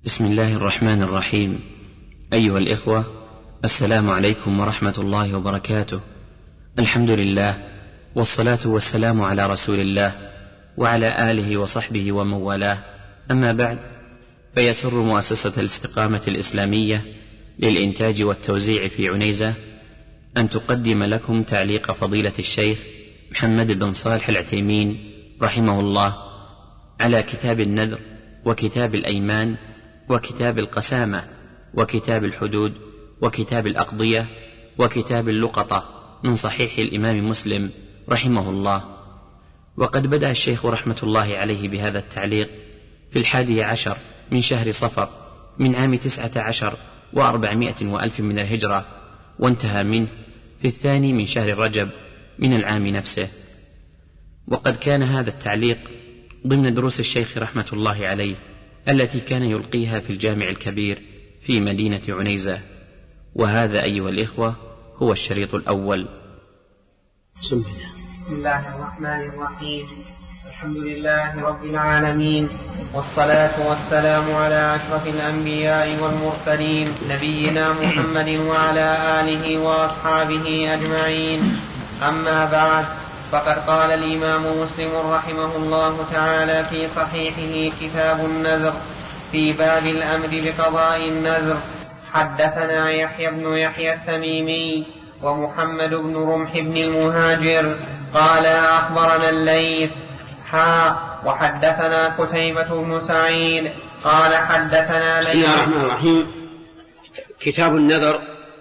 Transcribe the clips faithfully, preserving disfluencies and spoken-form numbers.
بسم الله الرحمن الرحيم. أيها الإخوة، السلام عليكم ورحمة الله وبركاته. الحمد لله، والصلاة والسلام على رسول الله وعلى آله وصحبه ومن والاه. أما بعد، فيسر مؤسسة الاستقامة الإسلامية للإنتاج والتوزيع في عنيزة أن تقدم لكم تعليق فضيلة الشيخ محمد بن صالح العثيمين رحمه الله على كتاب النذر وكتاب الأيمان وكتاب القسامة وكتاب الحدود وكتاب الأقضية وكتاب اللقطة من صحيح الإمام مسلم رحمه الله. وقد بدأ الشيخ رحمة الله عليه بهذا التعليق في الحادي عشر من شهر صفر من عام تسعة عشر وأربعمائة وألف من الهجرة، وانتهى منه في الثاني من شهر رجب من العام نفسه. وقد كان هذا التعليق ضمن دروس الشيخ رحمة الله عليه التي كان يلقيها في الجامع الكبير في مدينة عنيزة. وهذا أيها الإخوة هو الشريط الأول. بسم الله الرحمن الرحيم. الحمد لله رب العالمين، والصلاة والسلام على أشرف الأنبياء والمرسلين نبينا محمد وعلى آله وأصحابه أجمعين. أما بعد، فقد قال الإمام مسلم رحمه الله تعالى في صحيحه كتاب النذر في باب الأمر بقضاء النذر: حدثنا يحيى بن يحيى التميمي ومحمد بن رمح بن المهاجر قال أخبرنا الليث حا وحدثنا قتيبة بن سعيد قال حدثنا ليث. بسم الله الرحمن الرحيم. كتاب النذر.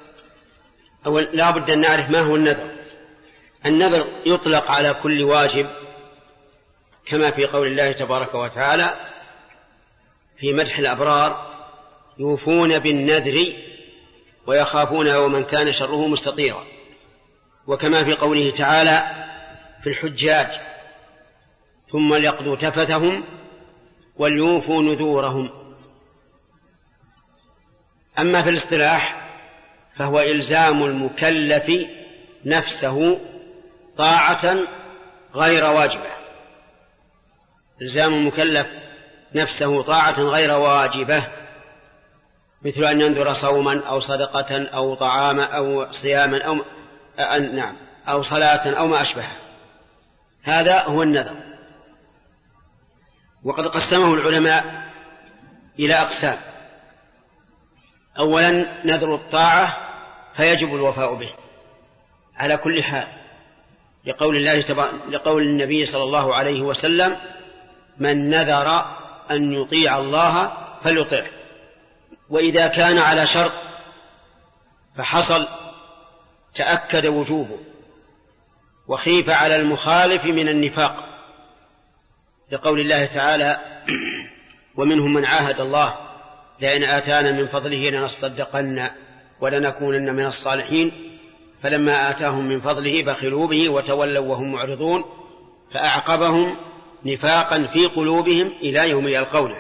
أول لا بد أن نعرف ما هو النذر. النذر يطلق على كل واجب، كما في قول الله تبارك وتعالى في مدح الأبرار: يوفون بالنذر ويخافون يوما كان شره مستطيرا. وكما في قوله تعالى في الحجاج: ثم ليقضوا تفثهم وليوفوا نذورهم. أما في الاصطلاح فهو إلزام المكلف نفسه طاعة غير واجبة. إلزام المكلف نفسه طاعة غير واجبة، مثل أن ينذر صوما أو صدقة أو طعاما أو صياما أو نعم أو صلاة أو ما أشبه. هذا هو النذر. وقد قسمه العلماء إلى أقسام: أولا نذر الطاعة فيجب الوفاء به على كل حال، لقول الله تبارك لقول النبي صلى الله عليه وسلم: من نذر أن يطيع الله فليطيعه. وإذا كان على شرط فحصل تأكد وجوبه، وخيف على المخالف من النفاق، لقول الله تعالى: ومنهم من عاهد الله لئن آتانا من فضله لنصدقن ولنكونن من الصالحين فلما آتاهم من فضله بخلوا به وتولوا وهم معرضون فأعقبهم نفاقا في قلوبهم إلى يوم يلقونه.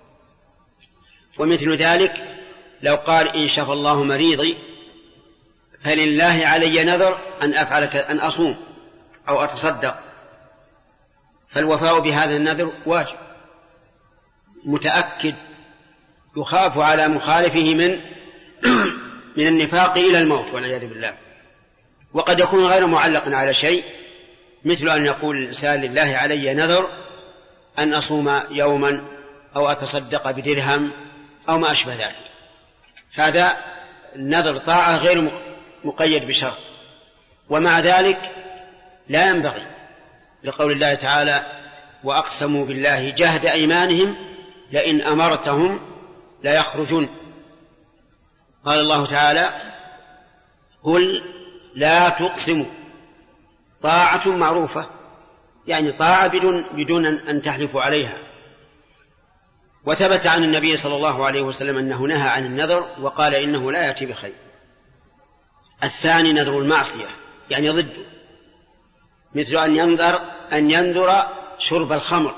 ومثل ذلك لو قال: إن شفى الله مريضي فلله علي نذر أن أفعل أن أصوم أو أتصدق، فالوفاء بهذا النذر واجب متأكد، يخاف على مخالفه من من النفاق إلى الموت والعياذ بالله. وقد يكون غير معلق على شيء، مثل أن يقول الإنسان: لله علي نذر أن أصوم يوما أو أتصدق بدرهم أو ما أشبه ذلك. هذا النذر طاعة غير مقيد بشرط. ومع ذلك لا ينبغي، لقول الله تعالى: وأقسموا بالله جهد أيمانهم لئن أمرتهم لا يخرجون. قال الله تعالى: قل لا تقسموا، طاعة معروفة، يعني طاعة بدون, بدون أن تحلفوا عليها. وثبت عن النبي صلى الله عليه وسلم أنه نهى عن النذر وقال إنه لا يأتي بخير. الثاني نذر المعصية، يعني ضده، مثل أن ينذر أن ينذر شرب الخمر،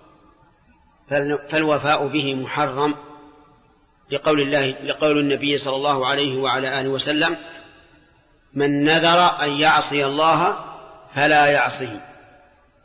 فالوفاء به محرم، لقول الله لقول النبي صلى الله عليه وعلى آله وسلم: من نذر أن يعصي الله فلا يعصيه.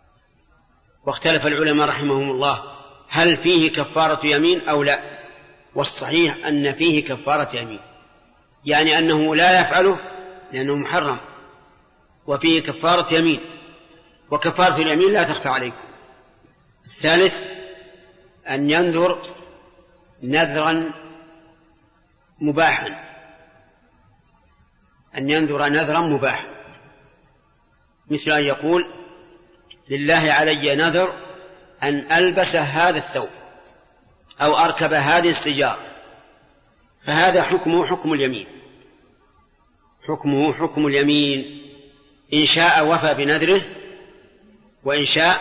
واختلف العلماء رحمهم الله هل فيه كفارة يمين أو لا، والصحيح أن فيه كفارة يمين، يعني أنه لا يفعله لأنه محرم، وفيه كفارة يمين، وكفارة اليمين لا تخفى عليكم. الثالث أن ينذر نذرا مباحا، أن ينذر نذرا مباحا، مثل أن يقول لله علي نذر أن ألبس هذا الثوب أو أركب هذه السيارة، فهذا حكمه حكم اليمين، حكمه حكم اليمين، إن شاء وفى بنذره، وإن شاء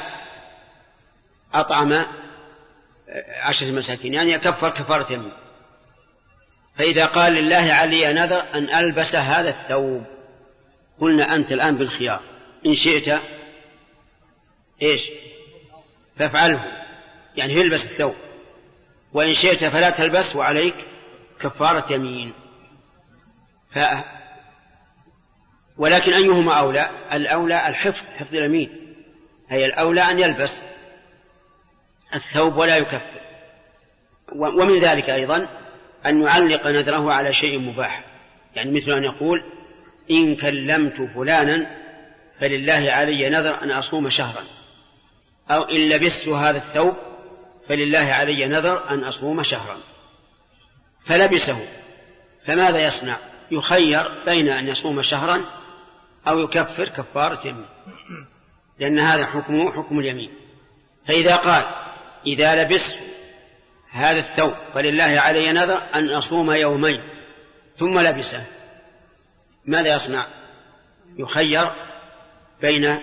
أطعم عشرة مساكين، يعني يكفر كفارة يمين. فإذا قال لله علي نذر أن ألبس هذا الثوب، قلنا أنت الآن بالخيار، إن شئت إيش فافعله، يعني يلبس الثوب، وإن شئت فلا تلبس وعليك كفارة يمين. ف... ولكن أيهما أولى؟ الأولى الحفظ، حفظ اليمين، هي الأولى أن يلبس الثوب ولا يكفر. ومن ذلك أيضا أن يعلق نذره على شيء مباح، يعني مثل أن يقول إن كلمت فلانا فلله علي نذر أن أصوم شهرا، أو إن لبست هذا الثوب فلله علي نذر أن أصوم شهرا، فلبسه، فماذا يصنع؟ يخير بين أن يصوم شهرا أو يكفر كفارة يمين، لأن هذا حكمه حكم اليمين. فإذا قال إذا لبست هذا الثوب فلله علي نذر أن أصوم يومين، ثم لبسه، ماذا يصنع؟ يخير بين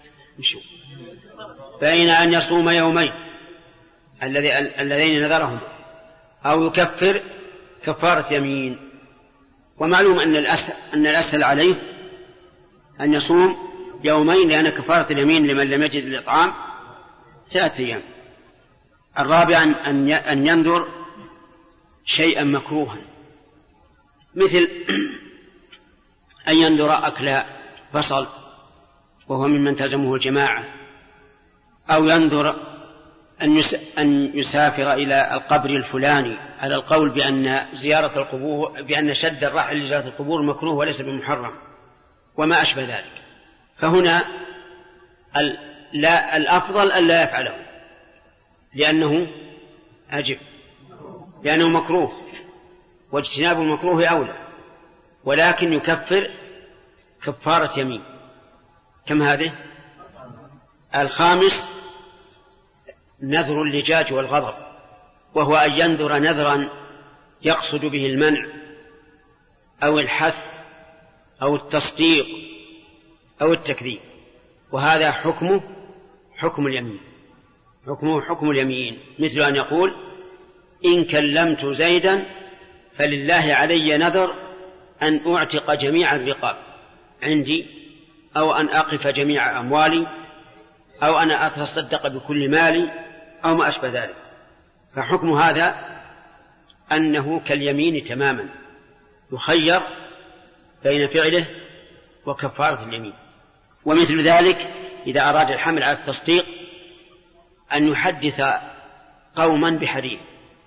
بين أن يصوم يومين اللذين نذرهم أو يكفر كفارة يمين. ومعلوم أن الأسهل, أن الأسهل عليه أن يصوم يومين، لأن كفارة اليمين لمن لم يجد الإطعام ثلاثة أيام. الرابع أن ينذر شيئا مكروها، مثل أن ينذر أكل بصل وهو ممن تلزمه الجماعة، أو ينذر أن يسافر إلى القبر الفلاني، على القول بأن زيارة القبور بأن شد الرحل لزيارة القبور مكروه وليس بمحرم وما أشبه ذلك. فهنا لا الأفضل أن لا يفعله، لأنه أجب، لأنه مكروه، واجتناب المكروه أولى، ولكن يكفر كفارة يمين. كم هذه؟ الخامس نذر اللجاج والغضب، وهو أن ينذر نذرا يقصد به المنع أو الحث أو التصديق أو التكذيب، وهذا حكمه حكم اليمين، حكمه حكم اليمين، مثل أن يقول إن كلمت زيدا فلله علي نذر أن أعتق جميع الرقاب عندي، أو أن أقف جميع أموالي، أو أنا أتصدق بكل مالي، أو ما أشبه ذلك. فحكم هذا أنه كاليمين تماما، يخير بين فعله وكفارة اليمين. ومثل ذلك إذا أراد الحمل على التصديق أن يحدث قوما بحديث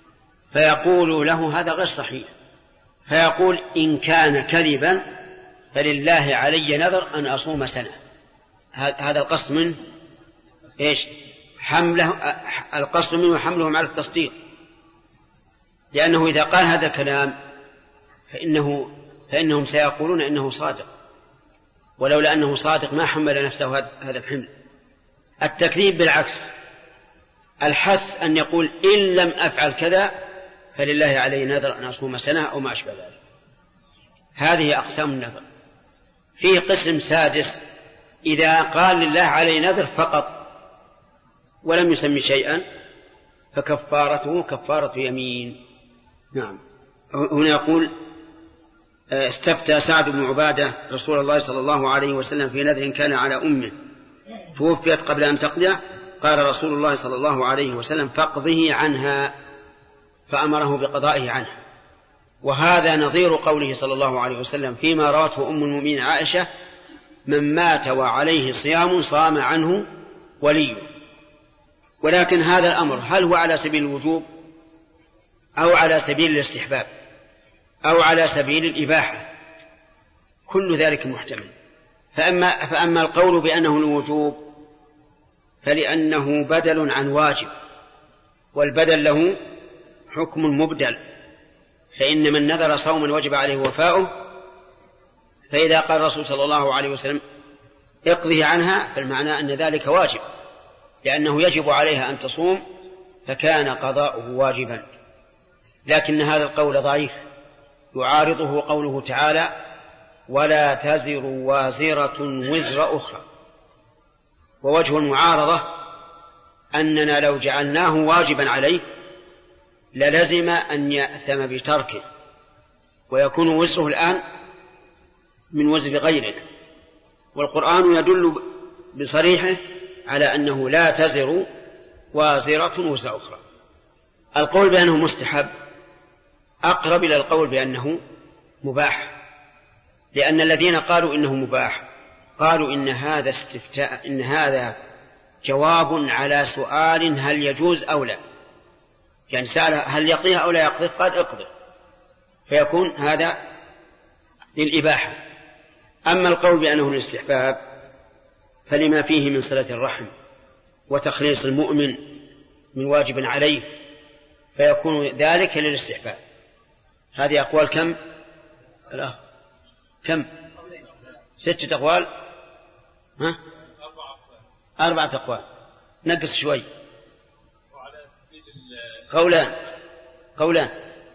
فيقول له هذا غير صحيح، فيقول إن كان كذبا فلله علي نذر أن أصوم سنة. هذا القصد منه إيش؟ حمله، القصد منه حملهم على التصديق، لأنه إذا قال هذا الكلام فإنه فإنهم سيقولون إنه صادق، ولولا أنه صادق ما حمل نفسه هذا الحمل. التكذيب بالعكس، الحث أن يقول إن لم أفعل كذا فلله علي نذر أن أصوم سنة أو ما أشبه ذلك. هذه أقسام النذر. فيه قسم سادس إذا قال لله علي نذر فقط ولم يسمي شيئا فكفارته كفارة يمين. نعم. هنا يقول استفتى سعد بن عبادة رسول الله صلى الله عليه وسلم في نذر كان على أمه توفيت قبل أن تقضيه، قال رسول الله صلى الله عليه وسلم فاقضه عنها، فأمره بقضائه عنها. وهذا نظير قوله صلى الله عليه وسلم فيما روته أم المؤمنين عائشة من مات وعليه صيام صام عنه وليه. ولكن هذا الأمر هل هو على سبيل الوجوب أو على سبيل الاستحباب أو على سبيل الإباحة، كل ذلك محتمل. فأما, فأما القول بأنه الوجوب فلأنه بدل عن واجب، والبدل له حكم مبدل، فإن من نذر صوما وجب عليه وفاؤه، فإذا قال الرسول صلى الله عليه وسلم اقضه عنها فالمعنى أن ذلك واجب، لأنه يجب عليها أن تصوم فكان قضاؤه واجبا. لكن هذا القول ضعيف، يعارضه قوله تعالى ولا تزر وازرة وزر أخرى. ووجه المعارضة أننا لو جعلناه واجبا عليه للزم أن يأثم بتركه، ويكون وزره الآن من وزر غيره، والقرآن يدل بصريحه على أنه لا تزر وازرة وزر أخرى. القول بأنه مستحب أقرب إلى القول بأنه مباح، لأن الذين قالوا إنه مباح قالوا إن هذا استفتاء، إن هذا جواب على سؤال هل يجوز أو لا، يعني سأل هل يقضيها أو لا يقضيه، قال اقضي، فيكون هذا للإباحة. أما القول بأنه الاستحباب فلما فيه من صلة الرحم وتخليص المؤمن من واجب عليه، فيكون ذلك للاستحباب. هذه أقوال كم؟ لا. كم؟ ستة أقوال. ها؟ أربعة أقوال، نقص شوي. قولان قولان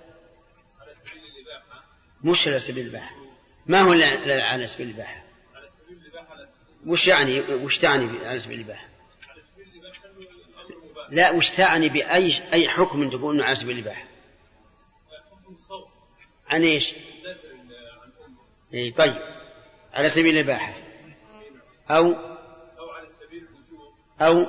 مش على سبيل الإباحة. ما هو على سبيل الإباحة؟ وش يعني وش تعني على سبيل الإباحة؟ لا، وش تعني بأي أي حكم تقول إنه على سبيل الإباحة؟ عن إيش؟ إيه طيب، على سبيل الإباحة أو أو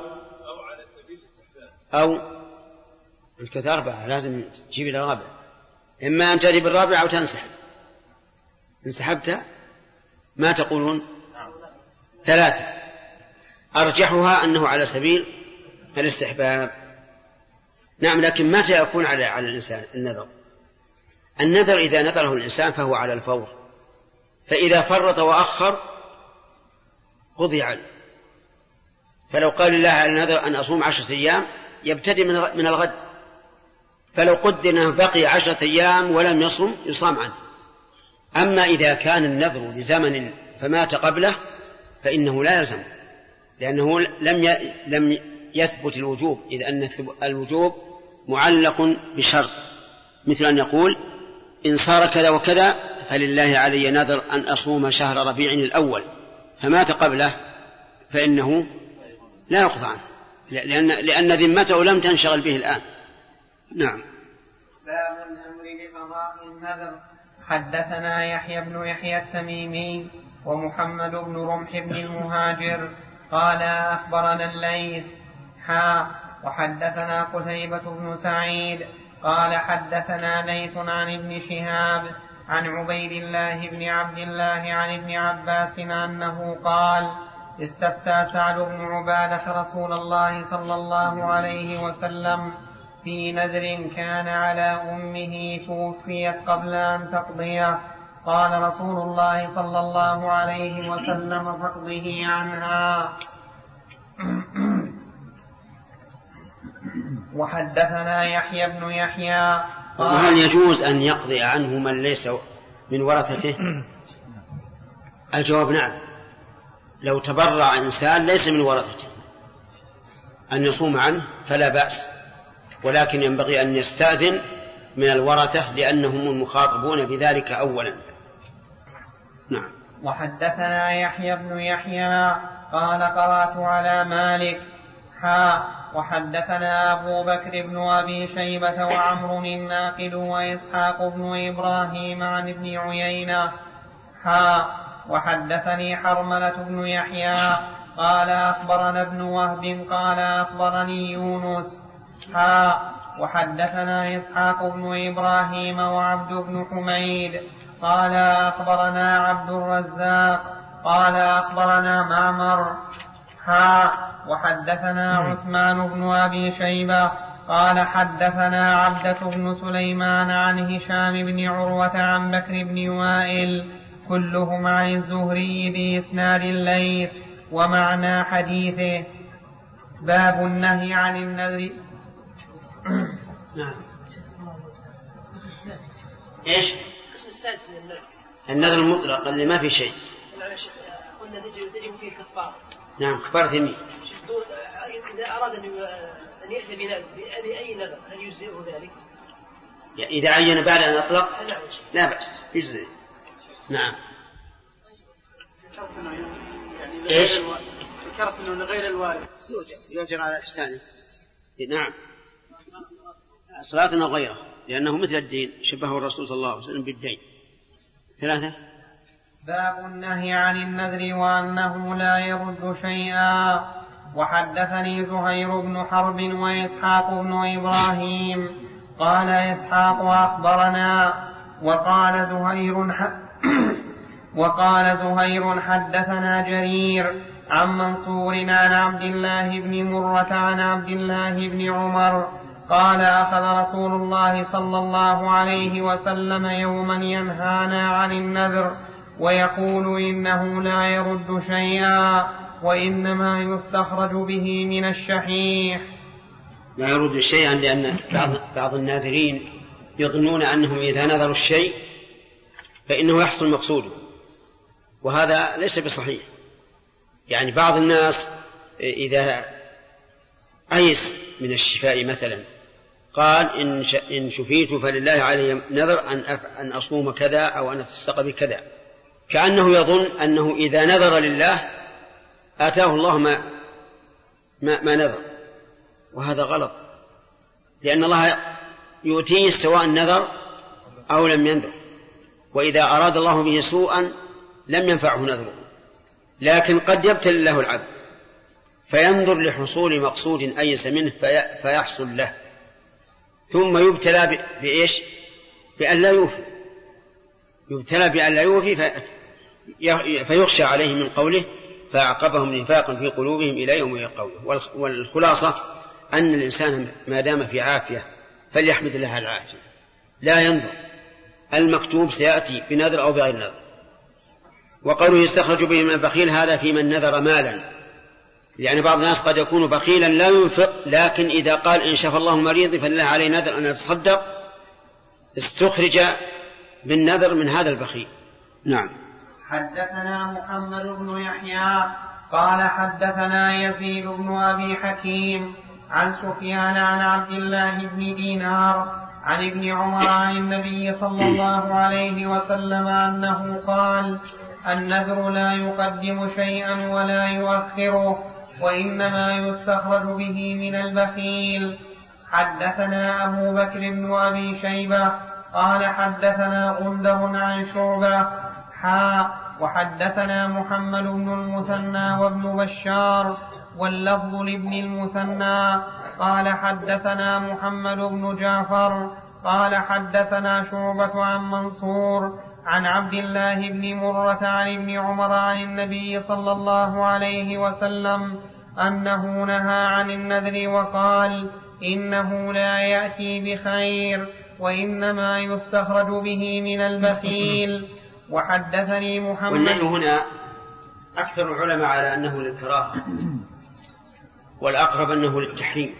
أو الكت أربعة، لازم تجيب إلى الرابع، إما أن تجيب الرابع أو تنسحب. انسحبت ما تقولون؟ ثلاثة، أرجحها أنه على سبيل الاستحباب. نعم، لكن متى يكون على على الإنسان النذر؟ النذر إذا نذره الإنسان فهو على الفور، فإذا فرط وأخر قضي عنه. فلو قال الله على النذر أن أصوم عشرة أيام يبتدي من الغد، فلو قدر أنه بقي عشرة أيام ولم يصم يصام عنه. أما إذا كان النذر لزمن فمات قبله فإنه لا يلزم، لأنه لم لم يثبت الوجوب، إذ أن الوجوب معلق بشرط، مثل أن يقول إن صار كذا وكذا فلله علي نذر أن أصوم شهر ربيع الأول، فمات قبله فإنه لا يقضى عنه، لأن, لأن ذمته لم تنشغل به الآن. نعم. باب الأمر بقضاء النذر. حدثنا يحيى بن يحيى التميمي ومحمد بن رمح بن المهاجر قال أخبرنا الليث حا وحدثنا قتيبة بن سعيد قال حدثنا ليث عن ابن شهاب عن عبيد الله بن عبد الله عن ابن عباس أنه قال استفتى سعد بن عبادة رسول الله صلى الله عليه وسلم في نذر كان على أمه توفيت قبل أن تقضيه، قال رسول الله صلى الله عليه وسلم فاقضه عنها. وحدثنا يحيى بن يحيى وهل يجوز أن يقضي عنه من ليس من ورثته؟ الجواب نعم، لو تبرع إنسان ليس من ورثته أن يصوم عنه فلا بأس، ولكن ينبغي أن يستأذن من الورثة لأنهم المخاطبون بذلك أولا. نعم. وحدثنا يحيى بن يحيى قال قرأت على مالك حا وحدثنا أبو بكر بن أبي شيبة وعمر الناقد وإسحاق بن إبراهيم عن ابن عيينة حا وحدثني حرملة بن يحيى قال أخبرنا ابن وهب قال أخبرني يونس حا وحدثنا إسحاق بن إبراهيم وعبد بن حميد قال أخبرنا عبد الرزاق قال أخبرنا معمر حا وحدثنا عثمان بن أبي شيبة قال حدثنا عبدة بن سليمان عن هشام بن عروة عن بكر بن وائل كلهم عن الزهري بإسناد الليث ومعنى حديثه. باب النهي عن النذر. نعم. ايش؟ السادس من النذر. النذر المطلق اللي ما في شيء. قلنا تجب فيه كفارة. نعم كفارة يمين. إذا أراد أن يأتي بأي نذر هل يجزئه ذلك؟ إذا عين بعد أن أطلق لا بأس يجزئ. نعم. ايش؟ ذكرت انه لغير الوارد يوجب على إحسانه. نعم. صلاة غيره لأنه مثل الدين شبهه الرسول صلى الله عليه وسلم بالدين. ثلاثة. باب النهي عن النذر وأنه لا يرد شيئا. وحدثني زهير بن حرب وإسحاق بن إبراهيم قال إسحاق أخبرنا وقال زهير ح... وقال زهير حدثنا جرير عن منصور عن عبد الله بن مرة عن عبد الله بن عمر قال أخذ رسول الله صلى الله عليه وسلم يوما ينهانا عن النذر ويقول إنه لا يرد شيئا وإنما يستخرج به من الشحيح. لا يرد شيئا لأن بعض, بعض الناذرين يظنون أنهم إذا نذروا الشيء فإنه يحصل مقصوده، وهذا ليس بصحيح. يعني بعض الناس إذا أيس من الشفاء مثلا قال إن, إن شفيت فلله علي نذر أن, أن أصوم كذا أو أن أتصدق بكذا، كأنه يظن أنه إذا نذر لله آتاه الله ما, ما, ما نذر، وهذا غلط، لأن الله يؤتيه سواء نذر أو لم ينذر، وإذا أراد الله به سوءا لم ينفعه نذره. لكن قد يبتلي الله العبد فينظر لحصول مقصود أيس منه في فيحصل له، ثم يبتلى بإيش؟ بأن لا يوفي، يبتلى بأن لا يوفي في فيخشى عليه من قوله فأعقبهم نفاقا في قلوبهم إلى يوم يلقونه. والخلاصة أن الإنسان ما دام في عافية فليحمد الله على العافية، لا ينظر المكتوب سيأتي بنذر أو بغير نذر. وقوله يستخرج به من البخيل هذا في من نذر مالا، يعني بعض الناس قد يكون بخيلا لا ينفق، لكن إذا قال إن شفى الله مريضي فلله عليه نذر أن يتصدق استخرج بالنذر من هذا البخيل. نعم. حدثنا محمد بن يحيى قال حدثنا يزيد بن أبي حكيم عن سفيان عن عبد الله بن دينار عن ابن عمر عن النبي صلى الله عليه وسلم أنه قال النذر لا يقدم شيئا ولا يؤخره وإنما يستخرج به من البخيل. حدثنا أبو بكر بن أبي شيبة قال حدثنا غندر عن شعبة حا وحدثنا محمد بن المثنى وابن بشار واللفظ لابن المثنى قال حدثنا محمد بن جعفر قال حدثنا شعبة عن منصور عن عبد الله بن مرة عن ابن عمر عن النبي صلى الله عليه وسلم أنه نهى عن النذر وقال إنه لا يأتي بخير وإنما يستخرج به من البخيل. وحدثني محمد. والنهي هنا أكثر العلماء على أنه للكراهة، والأقرب أنه للتحريم،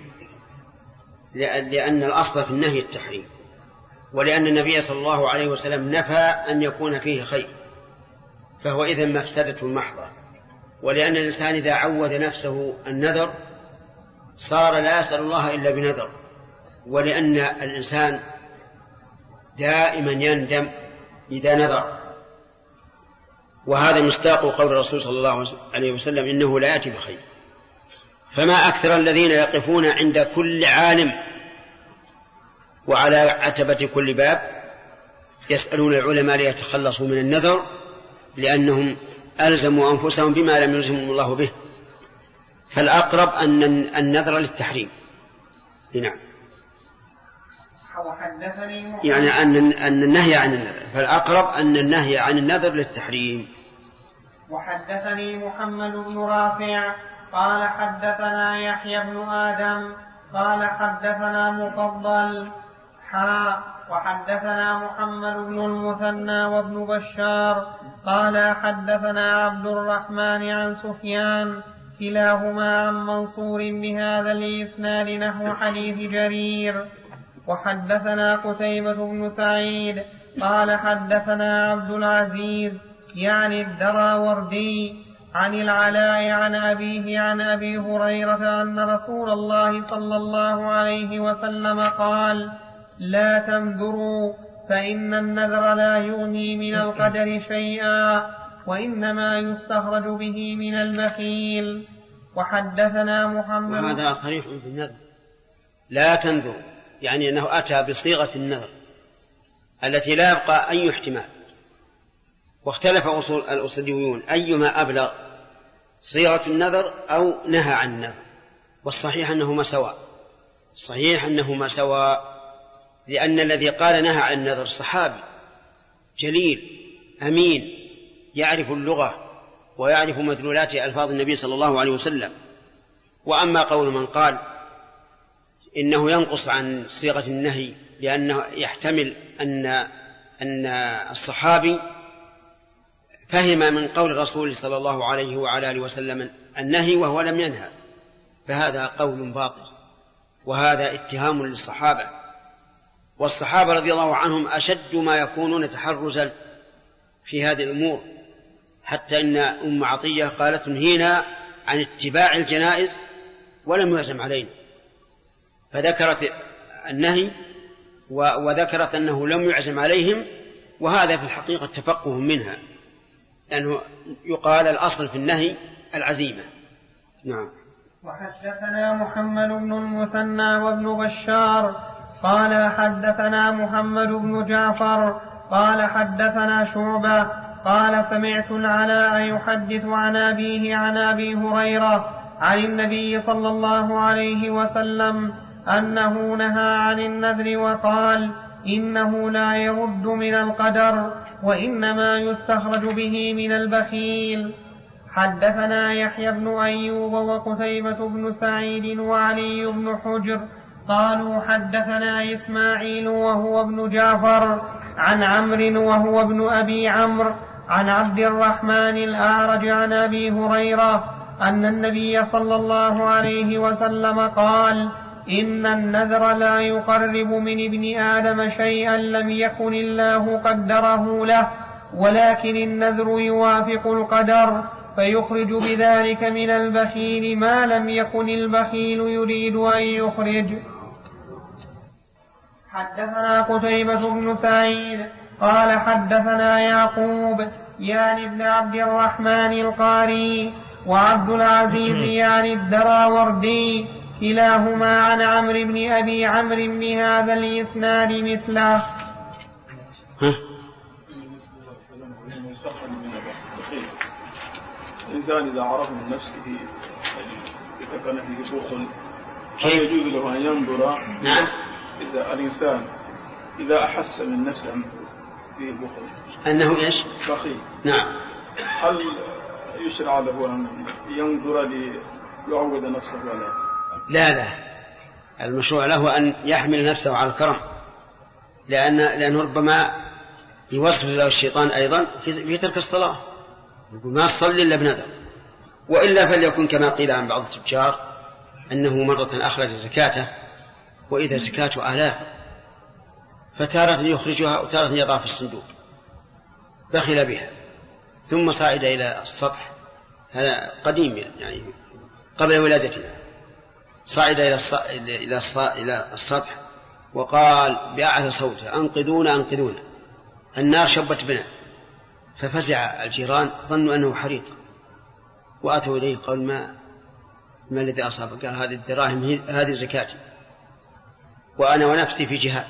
لأن الأصل في النهي التحريم، ولأن النبي صلى الله عليه وسلم نفى أن يكون فيه خير، فهو إذن مفسدة محضة. ولأن الإنسان إذا عود نفسه النذر صار لا يسأل الله إلا بنذر، ولأن الإنسان دائما يندم إذا نذر، وهذا مصداق قول الرسول صلى الله عليه وسلم إنه لا يأتي بخير. فما أكثر الذين يقفون عند كل عالم وعلى عتبة كل باب يسألون العلماء ليتخلصوا من النذر، لأنهم ألزموا أنفسهم بما لم يلزمهم الله به. فالأقرب أن النذر للتحريم. نعم. يعني أن أن النهي عن النذر، فالأقرب أن النهي عن النذر للتحريم. وحدثني محمد بن رافع قال حدثنا يحيى بن آدم قال حدثنا مفضل حا وحدثنا محمد بن المثنى وابن بشار قال حدثنا عبد الرحمن عن سفيان كلاهما عن منصور بهذا الإسناد نحو حديث جرير. وحدثنا قتيبة بن سعيد قال حدثنا عبد العزيز يعني الدراوردي عن العلاء عن أبيه عن أبي هريرة أن رسول الله صلى الله عليه وسلم قال: لا تنذروا فإن النذر لا يغني من القدر شيئا وإنما يستخرج به من البخيل. وحدثنا محمد. وهذا صريح في النذر، لا تنذروا، يعني أنه أتى بصيغة النذر التي لا يبقى أي احتمال. واختلف أصول الأصوليون أيما أبلغ، صيغة النذر أو نهى عن النذر، والصحيح أنهما سواء. الصحيح أنهما سواء، لأن الذي قال نهى عن النذر صحابي جليل أمين يعرف اللغة ويعرف مدلولات ألفاظ النبي صلى الله عليه وسلم. وأما قول من قال إنه ينقص عن صيغة النهي لأنه يحتمل أن أن الصحابي فهم من قول الرسول صلى الله عليه وعلى آله وسلم النهي وهو لم ينهى، فهذا قول باطل، وهذا اتهام للصحابة. والصحابة رضي الله عنهم أشد ما يكونون تحرزا في هذه الأمور، حتى إن أم عطية قالت: نهينا عن اتباع الجنائز ولم يعزم علينا، فذكرت النهي وذكرت أنه لم يعزم عليهم، وهذا في الحقيقة تفقه منها، لأنه يقال الأصل في النهي العزيمة. نعم. وحدثنا محمد بن المثنى وابن بشار قال حدثنا محمد بن جعفر قال حدثنا شعبة قال سمعت العلاء يحدث عن أبيه عن أبي هريرة عن النبي صلى الله عليه وسلم أنه نهى عن النذر وقال: إنه لا يرد من القدر وإنما يستخرج به من البخيل. حدثنا يحيى بن أيوب وقتيبة بن سعيد وعلي بن حجر قالوا حدثنا إسماعيل وهو ابن جعفر عن عمرو وهو ابن أبي عمرو عن عبد الرحمن الأعرج عن أبي هريرة أن النبي صلى الله عليه وسلم قال: إن النذر لا يقرب من ابن آدم شيئا لم يكن الله قدره له، ولكن النذر يوافق القدر فيخرج بذلك من البخيل ما لم يكن البخيل يريد أن يخرج. حدثنا قتيبة بن سعيد قال حدثنا يعقوب يعني ابن عبد الرحمن القاري وعبد العزيز يعني الدراوردي كلاهما عن عمرو بن أبي عمرو بهذا الإسناد مثله. الإنسان إذا عرف من نفسه إذا كان فيه بخل هل يجوز له أن ينظر؟ نعم. إذا الإنسان إذا أحس من نفسه فيه بخل أنه إيش؟ بخيل. نعم. هل يشرع له أن ينظر ليعود نفسه ولا؟ لا لا، المشروع له أن يحمل نفسه على الكرم، لأن لأنه ربما يوسوس له الشيطان أيضا في ترك الصلاة، يقول ما تصلي إلا بنذر، وإلا فليكن كما قيل عن بعض التجار أنه مرة أخرج زكاته وإذا زكاته آلاف، فتارة يخرجها وتارة يضع في الصندوق، بخل بها ثم صعد إلى السطح، هذا قديم يعني قبل ولادتنا، صعد إلى السطح وقال بأعلى صوته: أنقذونا أنقذونا، النار شبت بنا. ففزع الجيران ظنوا أنه حريق، وأتوا إليه قال: ما ما الذي أصابك؟ قال: هذه الدراهم هذه زكاتي، وأنا ونفسي في جهاد،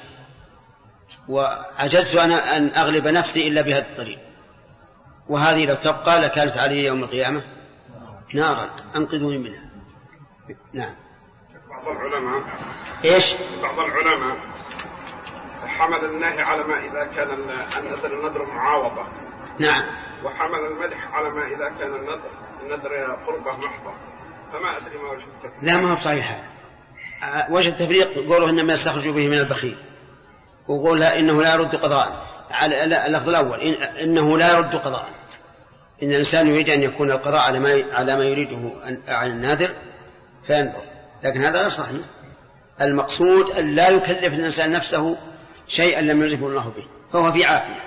وعجزت أنا أن أغلب نفسي إلا بهذا الطريق، وهذه لو تبقى لكانت علي يوم القيامة نارا أنقذوني منها. نعم. بعض العلماء إيش؟ بعض العلماء حمل النهي على ما إذا كان النذر النذر معاوضة. نعم. وحمل المدح على ما إذا كان النذر النذر قربة محضة، فما أدري ما وجه التفسير. لا، ما هو صحيح، وجه التفريق قوله إنما يستخرج به من البخيل، وقولها إنه لا يرد قضاء. على اللفظ الأول إن إنه لا يرد قضاء، إن الإنسان يريد أن يكون القضاء على ما على ما يريده عن الناذر فينظر، لكن هذا غير صحيح. المقصود أن لا يكلف الإنسان نفسه شيئا لم يلزمه الله به، فهو في عافية.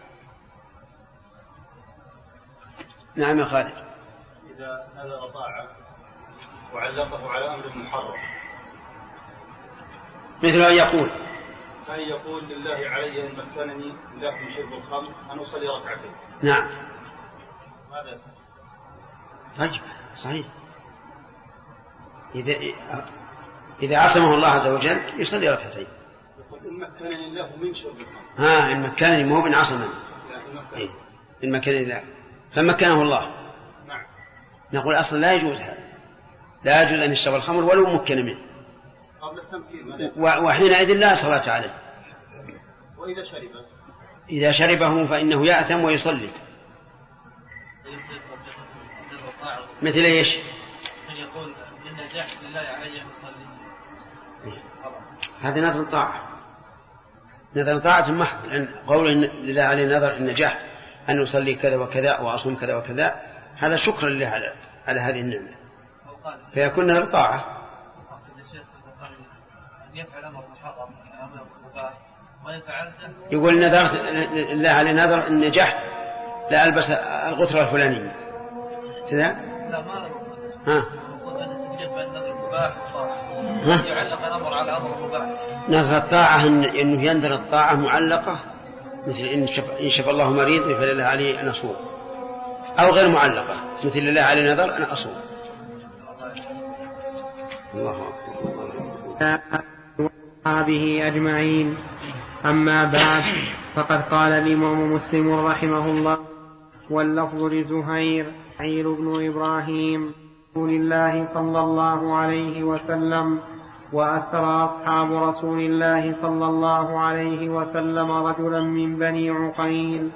نعم يا خالد. إذا نذر طاعة وعلقه على أمر محرم، مثل أن يقول أن يقول لله علي إن مكنني الله من شرب الخمر أن أصلي ركعتين. نعم. ماذا؟ طيب صحيح. إذا إذا عصمه الله عز وجل يصلي ركعتين. يقول إن مكنني الله من شرب الخمر. ها إن مكنني مو من عصمه. إيه. إن مكنني الله فمكنه الله. نعم. نقول أصلا لا يجوز هذا، لا يجوز أن يشرب الخمر ولو مكن منه. قبل التمكين. وحينئذ لا صلاة عليه. وإذا شربه؟ إذا شربه فإنه يأثم ويصلي. مثل إيش؟ أن يقول إن نجحت لله علي أن أصلي. هذا نذر طاعة، نذر طاعة محض، لأن قوله لله علي نذر إن نجحت أن أصلي كذا وكذا وأصوم كذا وكذا، هذا شكرا لله على على هذه النعمة، فيكون نذر طاعة. يقول نذرت لله علي نذر إن نجحت لا ألبس الغترة الفلانية كذا. لا ما ها ها يعلق الأمر على أمر مباح. نذر الطاعة إنه ينذر الطاعة معلقة، مثل إن شف إن شف الله مريض فلله عليه أن أصوم، أو غير معلقة مثل لله عليه نذر أن أصوم. الله وأصحابه أجمعين. أما بعد، فقد قال الإمام مسلم رحمه الله: واللفظ لزهير عير بن إبراهيم رسول الله صلى الله عليه وسلم: وأسرى أصحاب رسول الله صلى الله عليه وسلم رجلا من بني عقيل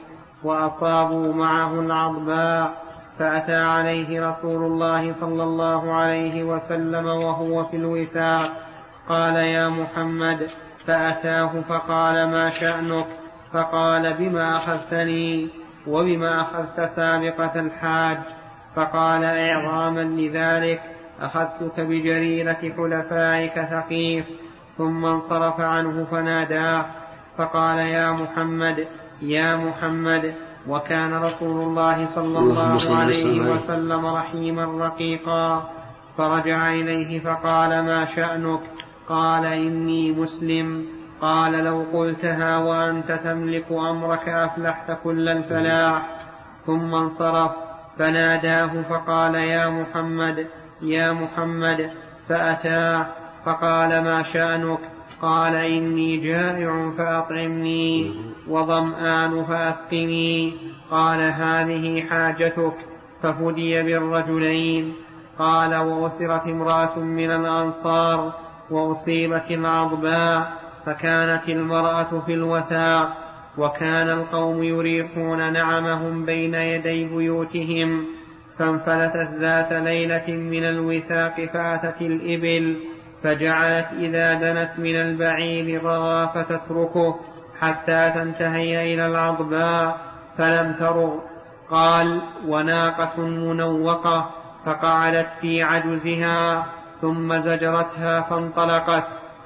وأصابوا معه العضباء، فأتى عليه رسول الله صلى الله عليه وسلم وهو في الوثاق، قال: يا محمد. فأتاه فقال: ما شأنك؟ فقال: بما أخذتني وبما أخذت سابقة الحاج؟ فقال إعظاما لذلك: أخذتك بجريرة حلفائك ثقيف. ثم انصرف عنه فناداه فقال: يا محمد يا محمد. وكان رسول الله صلى الله عليه وسلم رحيما رقيقا، فرجع إليه فقال: ما شأنك؟ قال: إني مسلم. قال: لو قلتها وأنت تملك أمرك أفلحت كل الفلاح. ثم انصرف فناداه فقال: يا محمد يا محمد. فأتاه فقال: ما شأنك؟ قال: إني جائع فأطعمني وظمآن فأسقني. قال: هذه حاجتك. ففدي بالرجلين. قال: وأسرت امرأة من الأنصار وأصيبت العضباء، فكانت المرأة في الوثاق، وكان القوم يريحون نعمهم بين يدي بيوتهم، فانفلتت ذات ليلة من الوثاق فأتت الإبل، فجعلت إذا دنت من البعير رغى فتتركه حتى تنتهي إلى العضباء فلم ترغ. قال: وناقة منوقة، فقعدت في عجزها ثم زجرتها فانطلقت،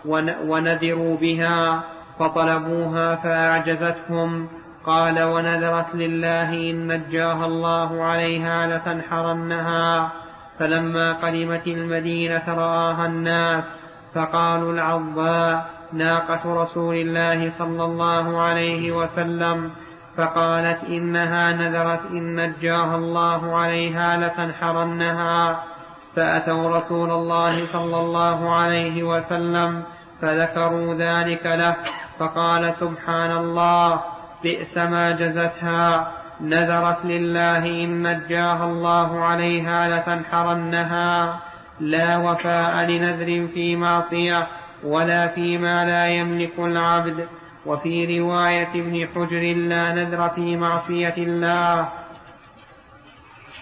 ونذروا بها فطلبوها فأعجزتهم. قال: ونذرت لله إن نجاها الله عليها لتنحرنها. فلما قدمت المدينة رآها الناس فقالوا: العضباء ناقة رسول الله صلى الله عليه وسلم. فقالت: إنها نذرت إن نجاها الله عليها لتنحرنها. فأتوا رسول الله صلى الله عليه وسلم فذكروا ذلك له، فقال: سبحان الله، بئس ما جزتها، نذرت لله إن نجاها الله عليها لتنحرنها. لا وفاء لنذر في معصية ولا فيما لا يملك العبد. وفي رواية ابن حجر: لا نذر في معصية الله.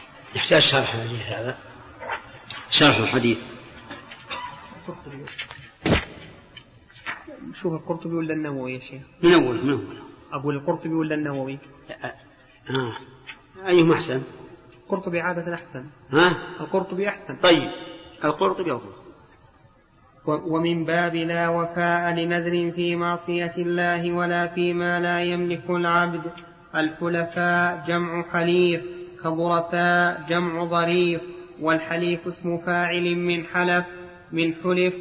يحتاج شرح الحديث هذا، شرح الحديث. شوف القرطبي ولا النووي يا شيخ؟ من أول من أول أقول القرطبي ولا النووي؟ آه. أيهما أحسن؟ القرطبي عادة أحسن. ها؟ القرطبي أحسن. طيب القرطبي أفضل. ومن باب لا وفاء لنذر في معصية الله ولا فيما لا يملك العبد. الحلفاء جمع حليف، كظرفاء جمع ظريف، والحليف اسم فاعل من حلف من حلف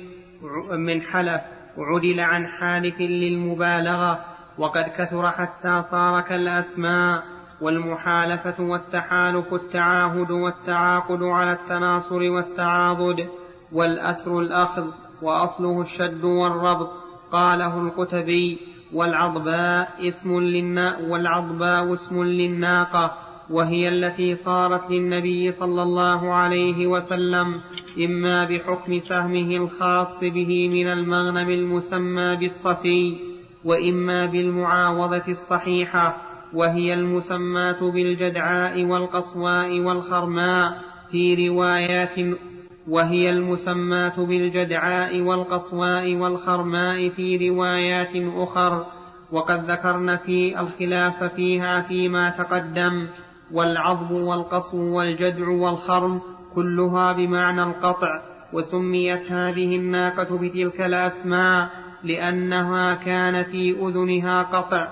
من حلف وعدل عن حالف للمبالغة، وقد كثر حتى صار كالأسماء. والمحالفة والتحالف التعاهد والتعاقد على التناصر والتعاضد. والأسر الأخذ وأصله الشد والربط. قاله القتبي. والعضباء اسم للنا والعضباء اسم للناقة، وهي التي صارت للنبي صلى الله عليه وسلم إما بحكم سهمه الخاص به من المغنم المسمى بالصفي، وإما بالمعاوضة الصحيحة، وهي المسماة بالجدعاء والقصواء والخرماء في روايات وهي المسماة بالجدعاء والقصواء والخرماء في روايات أخر، وقد ذكرنا في الخلاف فيها فيما تقدم. والعضب والقصو والجدع والخرم كلها بمعنى القطع، وسميت هذه الناقة بتلك الأسماء لأنها كان في أذنها قطع،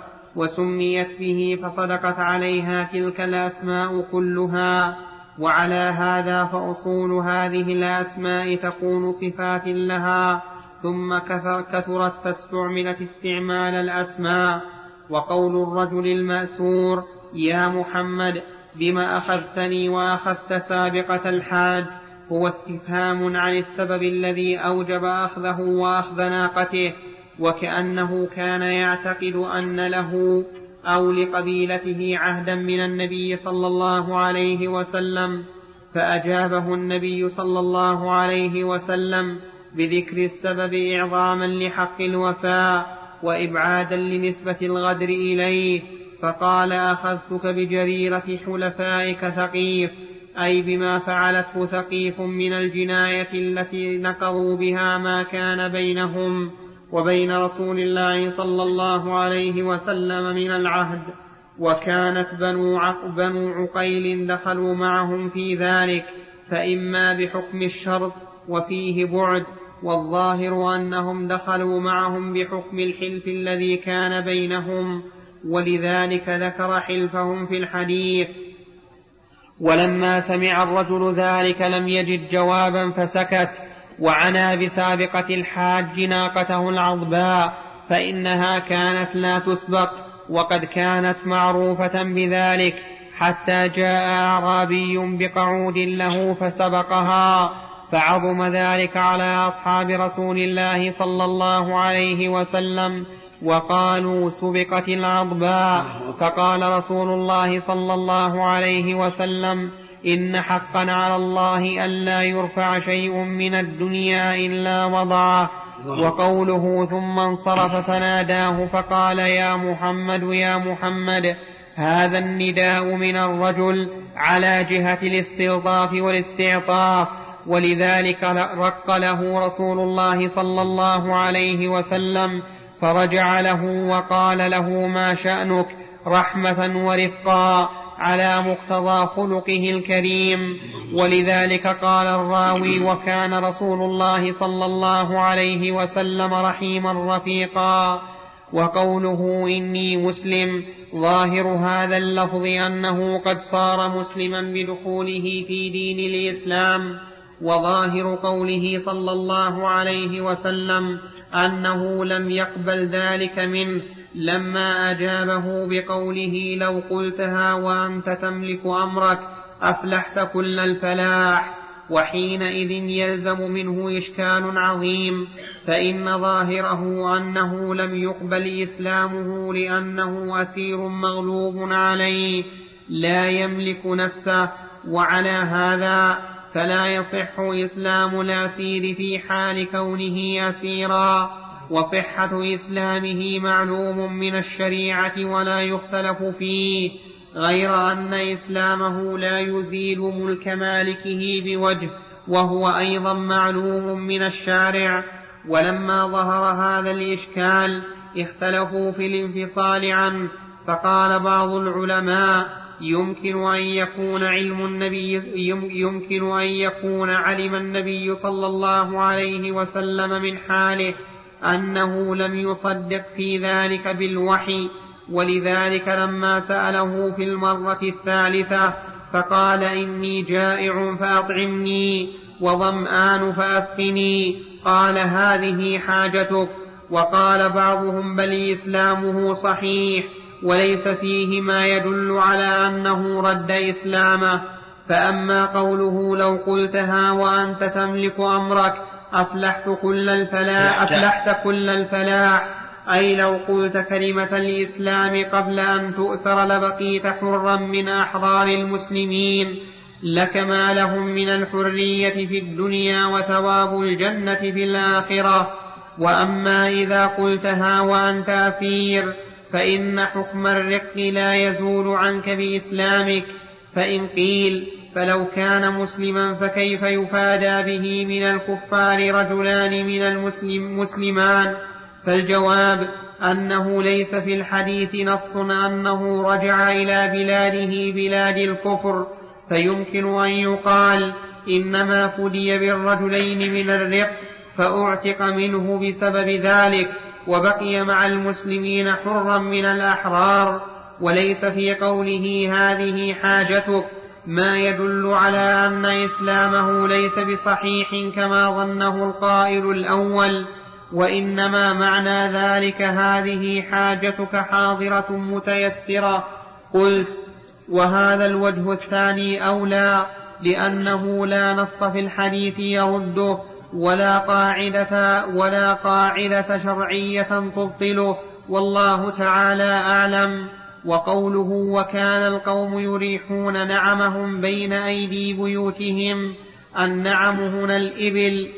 وسميت به فصدقت عليها تلك الأسماء كلها. وعلى هذا فأصول هذه الأسماء تكون صفات لها، ثم كثرت فاستعملت استعمال الأسماء. وقول الرجل المأسور يا محمد بما أخذتني وأخذت سابقة الحاج هو استفهام عن السبب الذي أوجب أخذه وأخذ ناقته، وكأنه كان يعتقد أن له أو لقبيلته عهدا من النبي صلى الله عليه وسلم، فأجابه النبي صلى الله عليه وسلم بذكر السبب إعظاما لحق الوفاء وإبعادا لنسبة الغدر إليه، فقال أخذتك بجريرة حلفائك ثقيف، أي بما فعلته ثقيف من الجناية التي نقضوا بها ما كان بينهم وبين رسول الله صلى الله عليه وسلم من العهد. وكانت بنو, بنو عقيل دخلوا معهم في ذلك، فإما بحكم الشرط وفيه بعد، والظاهر أنهم دخلوا معهم بحكم الحلف الذي كان بينهم، ولذلك ذكر حلفهم في الحديث. ولما سمع الرجل ذلك لم يجد جوابا فسكت، وعنى بسابقة الحاج ناقته العضباء، فإنها كانت لا تسبق، وقد كانت معروفة بذلك، حتى جاء أعرابي بقعود له فسبقها، فعظم ذلك على أصحاب رسول الله صلى الله عليه وسلم، وقالوا سبقت العضباء. فقال رسول الله صلى الله عليه وسلم إن حقا على الله ألا يرفع شيء من الدنيا إلا وضعه. وقوله ثم انصرف فناداه فقال يا محمد يا محمد، هذا النداء من الرجل على جهة الاستلطاف والاستعطاف، ولذلك رق له رسول الله صلى الله عليه وسلم، فرجع له وقال له ما شأنك، رحمة ورفقا على مقتضى خلقه الكريم. ولذلك قال الراوي وكان رسول الله صلى الله عليه وسلم رحيما رفيقا. وقوله إني مسلم ظاهر هذا اللفظ أنه قد صار مسلما بدخوله في دين الإسلام، وظاهر قوله صلى الله عليه وسلم أنه لم يقبل ذلك منه لما أجابه بقوله لو قلتها وأنت تملك أمرك أفلحت كل الفلاح. وحينئذ يلزم منه إشكال عظيم، فإن ظاهره أنه لم يقبل إسلامه لأنه أسير مغلوب عليه لا يملك نفسه، وعلى هذا فلا يصح إسلام الأسير في حال كونه أسيرا. وصحة إسلامه معلوم من الشريعة ولا يختلف فيه، غير أن إسلامه لا يزيل ملك مالكه بوجه، وهو أيضا معلوم من الشارع. ولما ظهر هذا الإشكال اختلفوا في الانفصال عنه، فقال بعض العلماء يمكن أن يكون علم النبي يمكن أن يكون علم النبي صلى الله عليه وسلم من حاله أنه لم يصدق في ذلك بالوحي، ولذلك لما سأله في المرة الثالثة فقال إني جائع فأطعمني وظمآن فأسقني، قال هذه حاجتك. وقال بعضهم بل إسلامه صحيح وليس فيه ما يدل على أنه رد إسلامه. فأما قوله لو قلتها وأنت تملك أمرك أفلحت كل الفلاح, أفلحت كل الفلاح أي لو قلت كلمة الإسلام قبل أن تؤسر لبقيت حرا من أحرار المسلمين، لك ما لهم من الحرية في الدنيا وثواب الجنة في الآخرة. وأما إذا قلتها وأنت أسير فإن حكم الرق لا يزول عنك بإسلامك. فإن قيل فلو كان مسلما فكيف يفادى به من الكفار رجلان من المسلم مسلمان؟ فالجواب أنه ليس في الحديث نص أنه رجع إلى بلاده بلاد الكفر، فيمكن أن يقال إنما فدي بالرجلين من الرق فأعتق منه بسبب ذلك وبقي مع المسلمين حرا من الأحرار، وليس في قوله هذه حاجتك ما يدل على أن إسلامه ليس بصحيح كما ظنه القائل الأول، وإنما معنى ذلك هذه حاجتك حاضرة متيسرة. قلت وهذا الوجه الثاني أولى، لأنه لا نص في الحديث يرده ولا قاعدة, ولا قاعدة شرعية تبطله، والله تعالى أعلم. وقوله وكان القوم يريحون نعمهم بين أيدي بيوتهم، النعم هنا الإبل،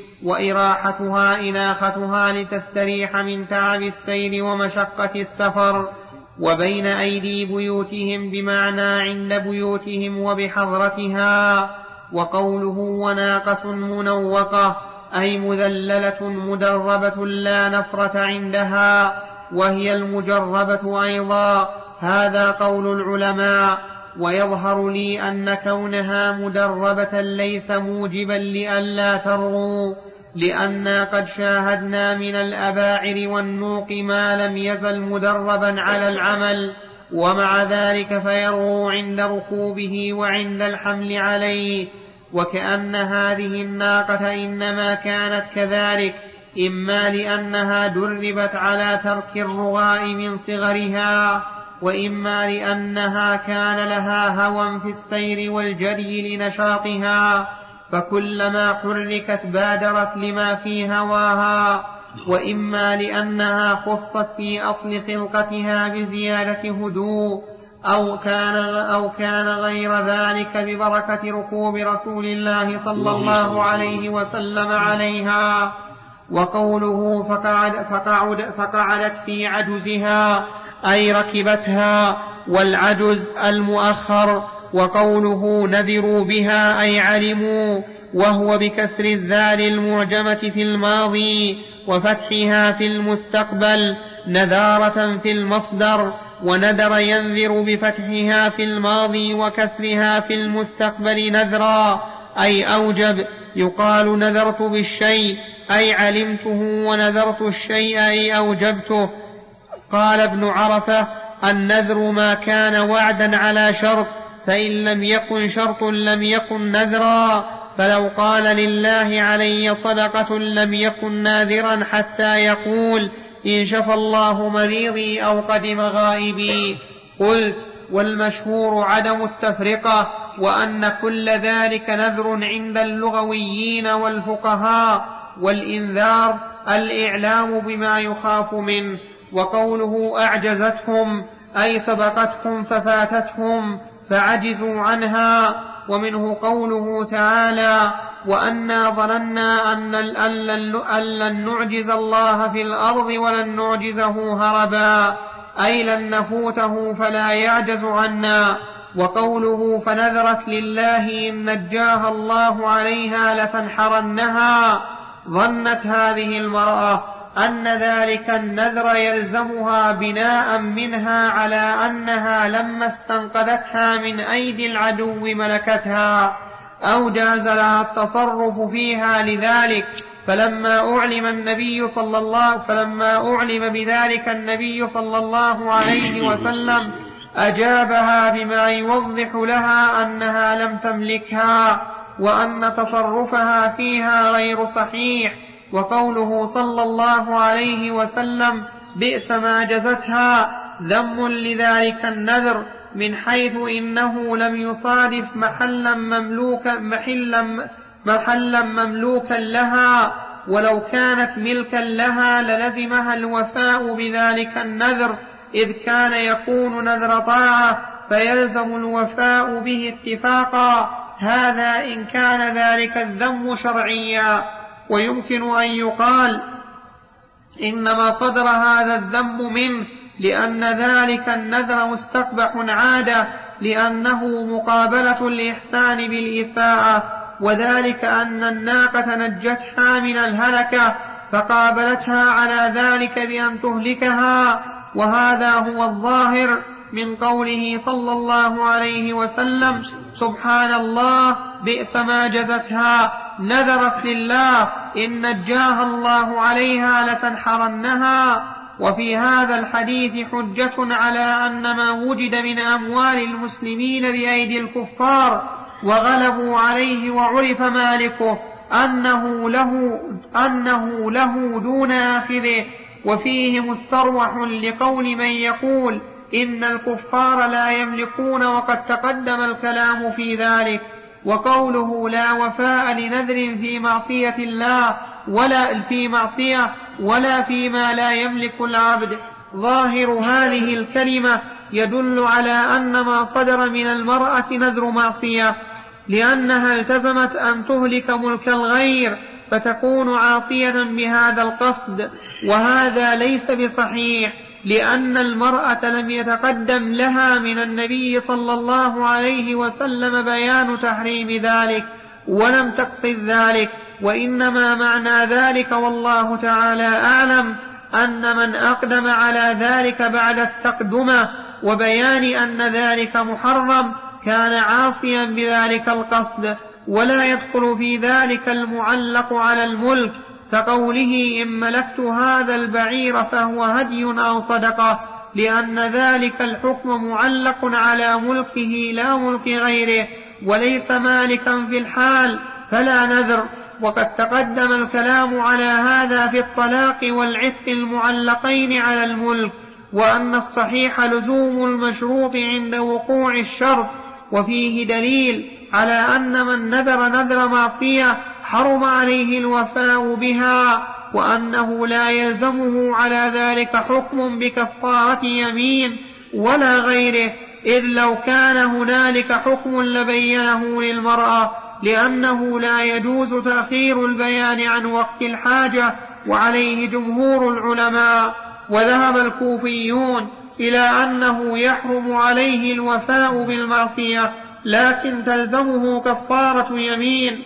وإراحتها إناختها لتستريح من تعب السير ومشقة السفر، وبين أيدي بيوتهم بمعنى عند بيوتهم وبحضرتها. وقوله وناقة منوقة أي مذللة مدربة لا نفرة عندها، وهي المجربة أيضا، هذا قول العلماء. ويظهر لي أن كونها مدربة ليس موجبا لئلا ترغوا، لأننا قد شاهدنا من الأباعر والنوق ما لم يزل مدربا على العمل، ومع ذلك فيرغو عند ركوبه وعند الحمل عليه. وكأن هذه الناقة إنما كانت كذلك، إما لأنها دربت على ترك الرغاء من صغرها، وإما لأنها كان لها هوى في السير والجري لنشاطها، فكلما حركت بادرت لما في هواها، وإما لأنها خصت في أصل خلقتها بزيادة هدوء، أو كان, أو كان غير ذلك ببركة ركوب رسول الله صلى الله عليه وسلم عليها. وقوله فقعد فقعد فقعدت في عجزها أي ركبتها، والعجز المؤخر. وقوله نذروا بها أي علموا، وهو بكسر الذال المعجمة في الماضي وفتحها في المستقبل، نذارة في المصدر، ونذر ينذر بفتحها في الماضي وكسرها في المستقبل نذرا أي أوجب. يقال نذرت بالشيء أي علمته، ونذرت الشيء أي أوجبته. قال ابن عرفة النذر ما كان وعدا على شرط، فإن لم يكن شرط لم يكن نذرا، فلو قال لله علي صدقة لم يكن ناذرا حتى يقول إن شفى الله مريضي أو قدم غائبي. قلت والمشهور عدم التفرقة، وأن كل ذلك نذر عند اللغويين والفقهاء، والإنذار الإعلام بما يخاف منه. وقوله أعجزتهم أي سبقتهم ففاتتهم فعجزوا عنها. ومنه قوله تعالى وأنا ظننا أن لن نعجز الله في الأرض ولن نعجزه هربا أي لن نفوته فلا يعجز عنا. وقوله فنذرت لله إن نجاها الله عليها لتنحرنها ظنت هذه المرأة أن ذلك النذر يلزمها بناء منها على أنها لما استنقذتها من أيدي العدو ملكتها أو جاز لها التصرف فيها لذلك. فلما أعلم النبي صلى الله فلما أعلم بذلك النبي صلى الله عليه وسلم أجابها بما يوضح لها أنها لم تملكها وأن تصرفها فيها غير صحيح. وقوله صلى الله عليه وسلم بئس ما جزتها ذم لذلك النذر من حيث إنه لم يصادف محلا مملوكا, محلا محلا مملوكا لها، ولو كانت ملكا لها للزمها الوفاء بذلك النذر، إذ كان يكون نذر طاعة فيلزم الوفاء به اتفاقا. هذا إن كان ذلك الذم شرعيا. ويمكن أن يقال إنما صدر هذا الذم منه لأن ذلك النذر مستقبح عادة، لأنه مقابلة الإحسان بالإساءة، وذلك أن الناقة نجتها من الهلكة فقابلتها على ذلك بأن تهلكها، وهذا هو الظاهر من قوله صلى الله عليه وسلم سبحان الله بئس ما جزتها نذرت لله إن نجاها الله عليها لتنحرنها. وفي هذا الحديث حجة على أن ما وجد من أموال المسلمين بأيدي الكفار وغلبوا عليه وعرف مالكه أنه له, أنه له دون آخذه، وفيه مستروح لقول من يقول إن الكفار لا يملكون، وقد تقدم الكلام في ذلك. وقوله لا وفاء لنذر في معصية الله ولا في معصية ولا فيما لا يملك العبد، ظاهر هذه الكلمة يدل على أن ما صدر من المرأة نذر معصية، لأنها التزمت أن تهلك ملك الغير فتكون عاصية بهذا القصد، وهذا ليس بصحيح، لأن المرأة لم يتقدم لها من النبي صلى الله عليه وسلم بيان تحريم ذلك ولم تقصد ذلك، وإنما معنى ذلك والله تعالى أعلم أن من أقدم على ذلك بعد التقدمة وبيان أن ذلك محرم كان عاصيا بذلك القصد، ولا يدخل في ذلك المعلق على الملك كقوله إن ملكت هذا البعير فهو هدي أو صدقة، لأن ذلك الحكم معلق على ملكه لا ملك غيره، وليس مالكا في الحال فلا نذر. وقد تقدم الكلام على هذا في الطلاق والعتق المعلقين على الملك، وأن الصحيح لزوم المشروط عند وقوع الشرط، وفيه دليل على أن من نذر نذر معصية حرم عليه الوفاء بها، وأنه لا يلزمه على ذلك حكم بكفارة يمين ولا غيره، إذ لو كان هنالك حكم لبينه للمرأة، لأنه لا يجوز تأخير البيان عن وقت الحاجة، وعليه جمهور العلماء. وذهب الكوفيون إلى أنه يحرم عليه الوفاء بالمعصية لكن تلزمه كفارة يمين،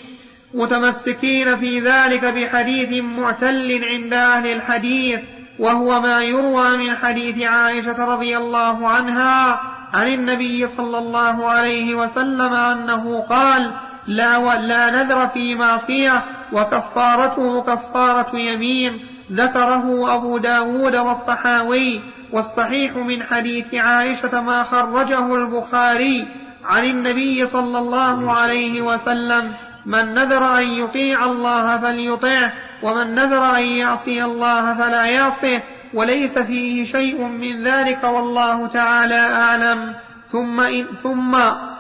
متمسكين في ذلك بحديث معتل عند أهل الحديث، وهو ما يروى من حديث عائشة رضي الله عنها عن النبي صلى الله عليه وسلم أنه قال لا ولا نذر في معصية وكفارته كفارة يمين، ذكره أبو داود والطحاوي. والصحيح من حديث عائشة ما خرجه البخاري عن النبي صلى الله عليه وسلم من نذر أن يطيع الله فليطيعه ومن نذر أن يعصي الله فلا يعصيه، وليس فيه شيء من ذلك والله تعالى أعلم. ثم, إن ثم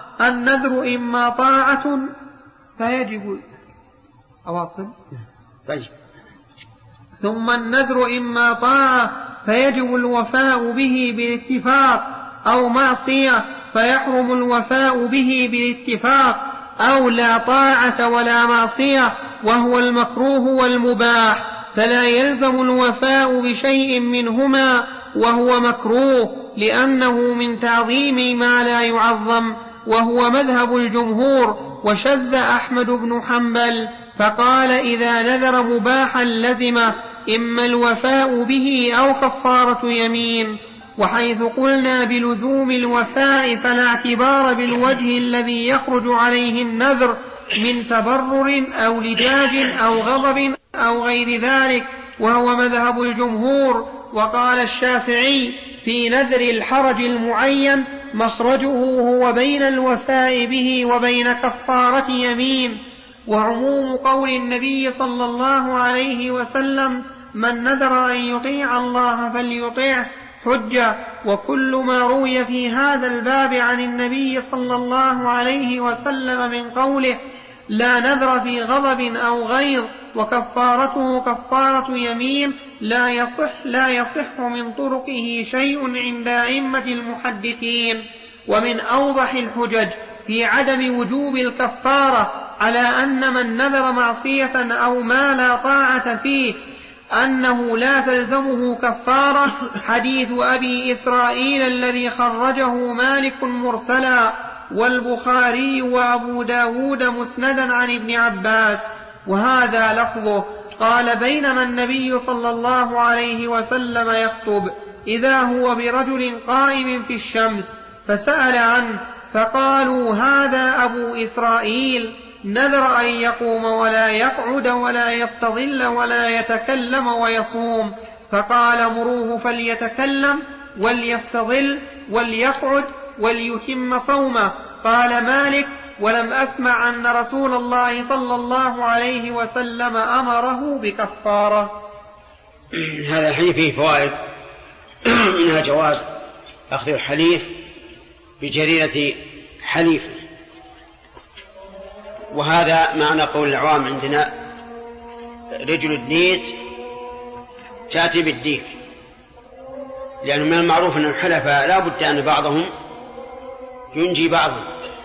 النذر إما طاعة فيجب أواصل طيب. ثم النذر إما طاعة فيجب الوفاء به بالاتفاق، أو معصية فيحرم الوفاء به بالاتفاق، أو لا طاعة ولا معصية وهو المكروه والمباح، فلا يلزم الوفاء بشيء منهما وهو مكروه، لأنه من تعظيم ما لا يعظم، وهو مذهب الجمهور. وشذ أحمد بن حنبل فقال إذا نذر مباحا لزمه إما الوفاء به أو كفارة يمين. وحيث قلنا بلزوم الوفاء فلا اعتبار بالوجه الذي يخرج عليه النذر من تبرر أو لجاج أو غضب أو غير ذلك، وهو مذهب الجمهور. وقال الشافعي في نذر الحرج المعين مخرجه هو بين الوفاء به وبين كفارة يمين. وعموم قول النبي صلى الله عليه وسلم من نذر أن يطيع الله فليطيعه حجة. وكل ما روي في هذا الباب عن النبي صلى الله عليه وسلم من قوله لا نذر في غضب أو غيظ وكفارته كفارة يمين لا يصح, لا يصح من طرقه شيء عند أئمة المحدثين. ومن أوضح الحجج في عدم وجوب الكفارة على أن من نذر معصية أو ما لا طاعة فيه أنه لا تلزمه كفارة حديث أبي إسرائيل الذي خرجه مالك مرسلا والبخاري وأبو داود مسندا عن ابن عباس. وهذا لفظه قال بينما النبي صلى الله عليه وسلم يخطب إذا هو برجل قائم في الشمس فسأل عنه فقالوا هذا أبو إسرائيل نذر أن يقوم ولا يقعد ولا يستظل ولا يتكلم ويصوم، فقال مروه فليتكلم وليستظل وليقعد وليتم صومه. قال مالك ولم أسمع أن رسول الله صلى الله عليه وسلم أمره بكفارة. هذا الحديث فيه فوائد منها جواز أخذ الحليف بجريرة حليف، وهذا معنى قول العوام عندنا رجل الديك تأتي بالديك، لأنه من المعروف أن الحلفاء لا بد أن بعضهم ينجي بعضهم.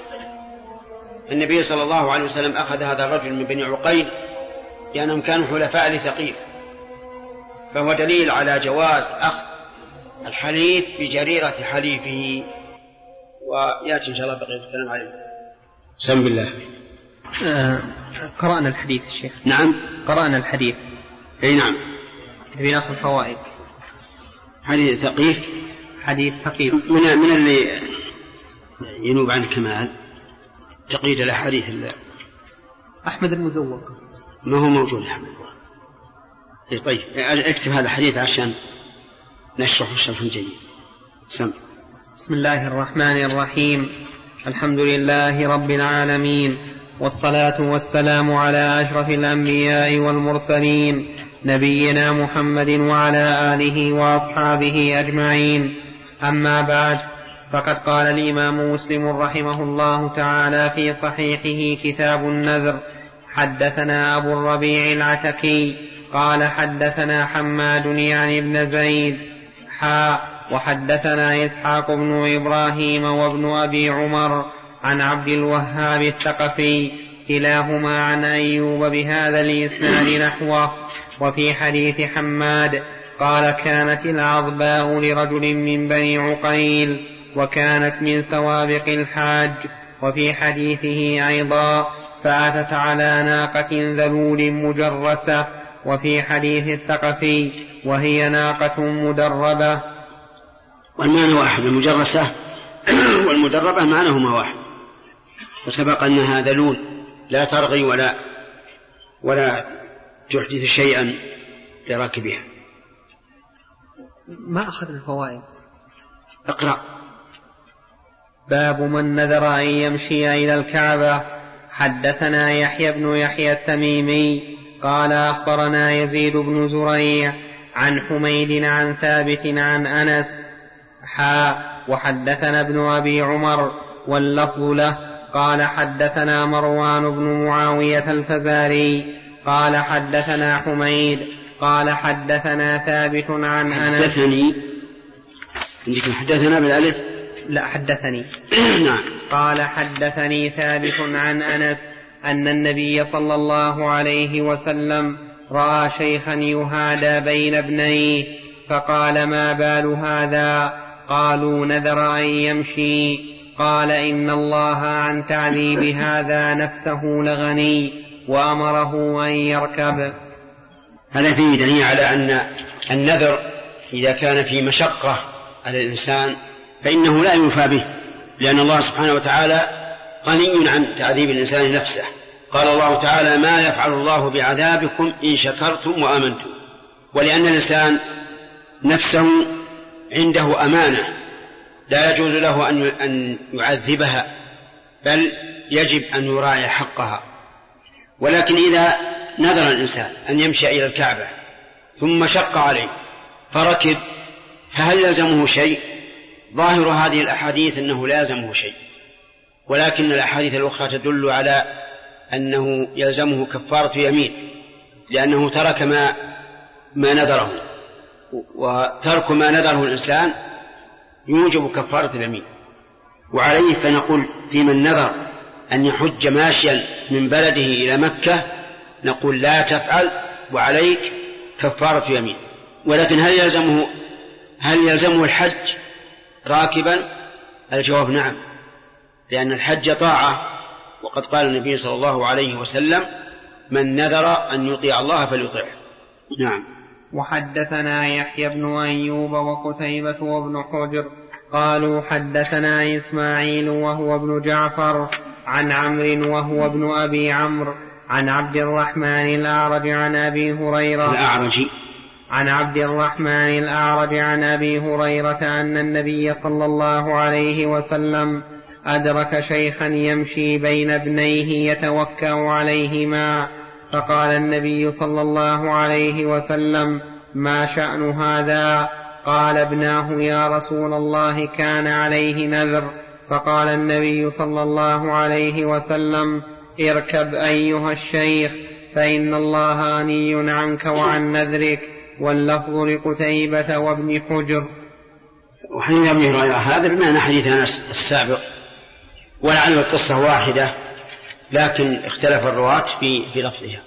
النبي صلى الله عليه وسلم أخذ هذا الرجل من بني عقيل لأنهم كانوا حلفاء لثقيف، فهو دليل على جواز أخذ الحليف بجريرة حليفه. ويأتي إن شاء الله بقية الكلام عليه. بسم الله. آه قرأنا الحديث الشيخ. نعم قرأنا الحديث. أي نعم. بناخذ الفوائد. حديث ثقيف. حديث ثقيف. من من اللي ينوب عن كمال تقييد الأحاديث الله. أحمد المزوق. ما هو موجود أحمد. طيب اكتب هذا الحديث عشان نشرح شرحا جيدا. سم. بسم الله الرحمن الرحيم. الحمد لله رب العالمين، والصلاة والسلام على أشرف الأنبياء والمرسلين نبينا محمد وعلى آله وأصحابه أجمعين. أما بعد، فقد قال الإمام مسلم رحمه الله تعالى في صحيحه كتاب النذر: حدثنا أبو الربيع العتكي قال حدثنا حماد يعني ابن زيد حاء وحدثنا إسحاق بن إبراهيم وابن أبي عمر عن عبد الوهاب الثقفي كلاهما عن أيوب بهذا الإسناد نحوه. وفي حديث حماد قال كانت العظباء لرجل من بني عقيل وكانت من سوابق الحاج. وفي حديثه أيضا فأتت على ناقة ذلول مجرسة. وفي حديث الثقفي وهي ناقة مدربة. والمعنى واحد، المجرسة والمدربة معناهما واحد، وسبق أنها ذلول لا ترغي ولا ولا تحدث شيئا لراكبها. ما أخذ الفوائد. اقرأ. باب من نذر أن يمشي إلى الكعبة. حدثنا يحيى بن يحيى التميمي قال أخبرنا يزيد بن زريع عن حميد عن ثابت عن أنس حاء وحدثنا ابن أبي عمر واللفظ له قال حدثنا مروان بن معاوية الفزاري قال حدثنا حميد قال حدثنا ثابت عن أنس. حدثني عندك حدثنا بالألف؟ لا حدثني. نعم. قال حدثني ثابت عن أنس أن النبي صلى الله عليه وسلم رأى شيخا يهادى بين ابنيه فقال ما بال هذا؟ قالوا نذر أن يمشي. قال إن الله عن تعذيب هذا نفسه لغني وأمره أن يركب. هذا فيه دليل على أن النذر إذا كان في مشقة على الإنسان فإنه لا يوفى به، لأن الله سبحانه وتعالى غني عن تعذيب الإنسان نفسه. قال الله تعالى: ما يفعل الله بعذابكم إن شكرتم وآمنتم. ولأن الإنسان نفسه عنده أمانة لا يجوز له أن يعذبها، بل يجب أن يراعي حقها. ولكن إذا نذر الإنسان أن يمشي إلى الكعبة ثم شق عليه فركب، فهل يلزمه شيء؟ ظاهر هذه الأحاديث أنه لا يلزمه شيء، ولكن الأحاديث الأخرى تدل على أنه يلزمه كفارة يمين، لأنه ترك ما ما نذره، وترك ما نذره الإنسان يوجب كفارة اليمين. وعليه فنقول في من نذر أن يحج ماشيا من بلده إلى مكة نقول لا تفعل وعليك كفارة يمين. ولكن هل يلزمه هل يلزمه الحج راكبا؟ الجواب نعم، لأن الحج طاعة، وقد قال النبي صلى الله عليه وسلم: من نذر أن يطيع الله فليطيعه. نعم. وحدثنا يحيى بن أيوب وقتيبة وابن حجر قالوا حدثنا إسماعيل وهو ابن جعفر عن عمرو وهو ابن أبي عمرو عن عبد الرحمن الأعرج عن أبي هريرة الأعرج عن عبد الرحمن الأعرج عن أبي هريرة أن النبي صلى الله عليه وسلم أدرك شيخا يمشي بين ابنيه يتوكأ عليهما، فقال النبي صلى الله عليه وسلم: ما شأن هذا؟ قال: ابناه يا رسول الله كان عليه نذر. فقال النبي صلى الله عليه وسلم: اركب أيها الشيخ فإن الله غني عنك وعن نذرك. واللفظ لقتيبة وابن حجر. وحين ابن هريرة هذا بمعنى حديث أنس السابق، ولعل القصة واحدة لكن اختلف الرواة في في لفظها.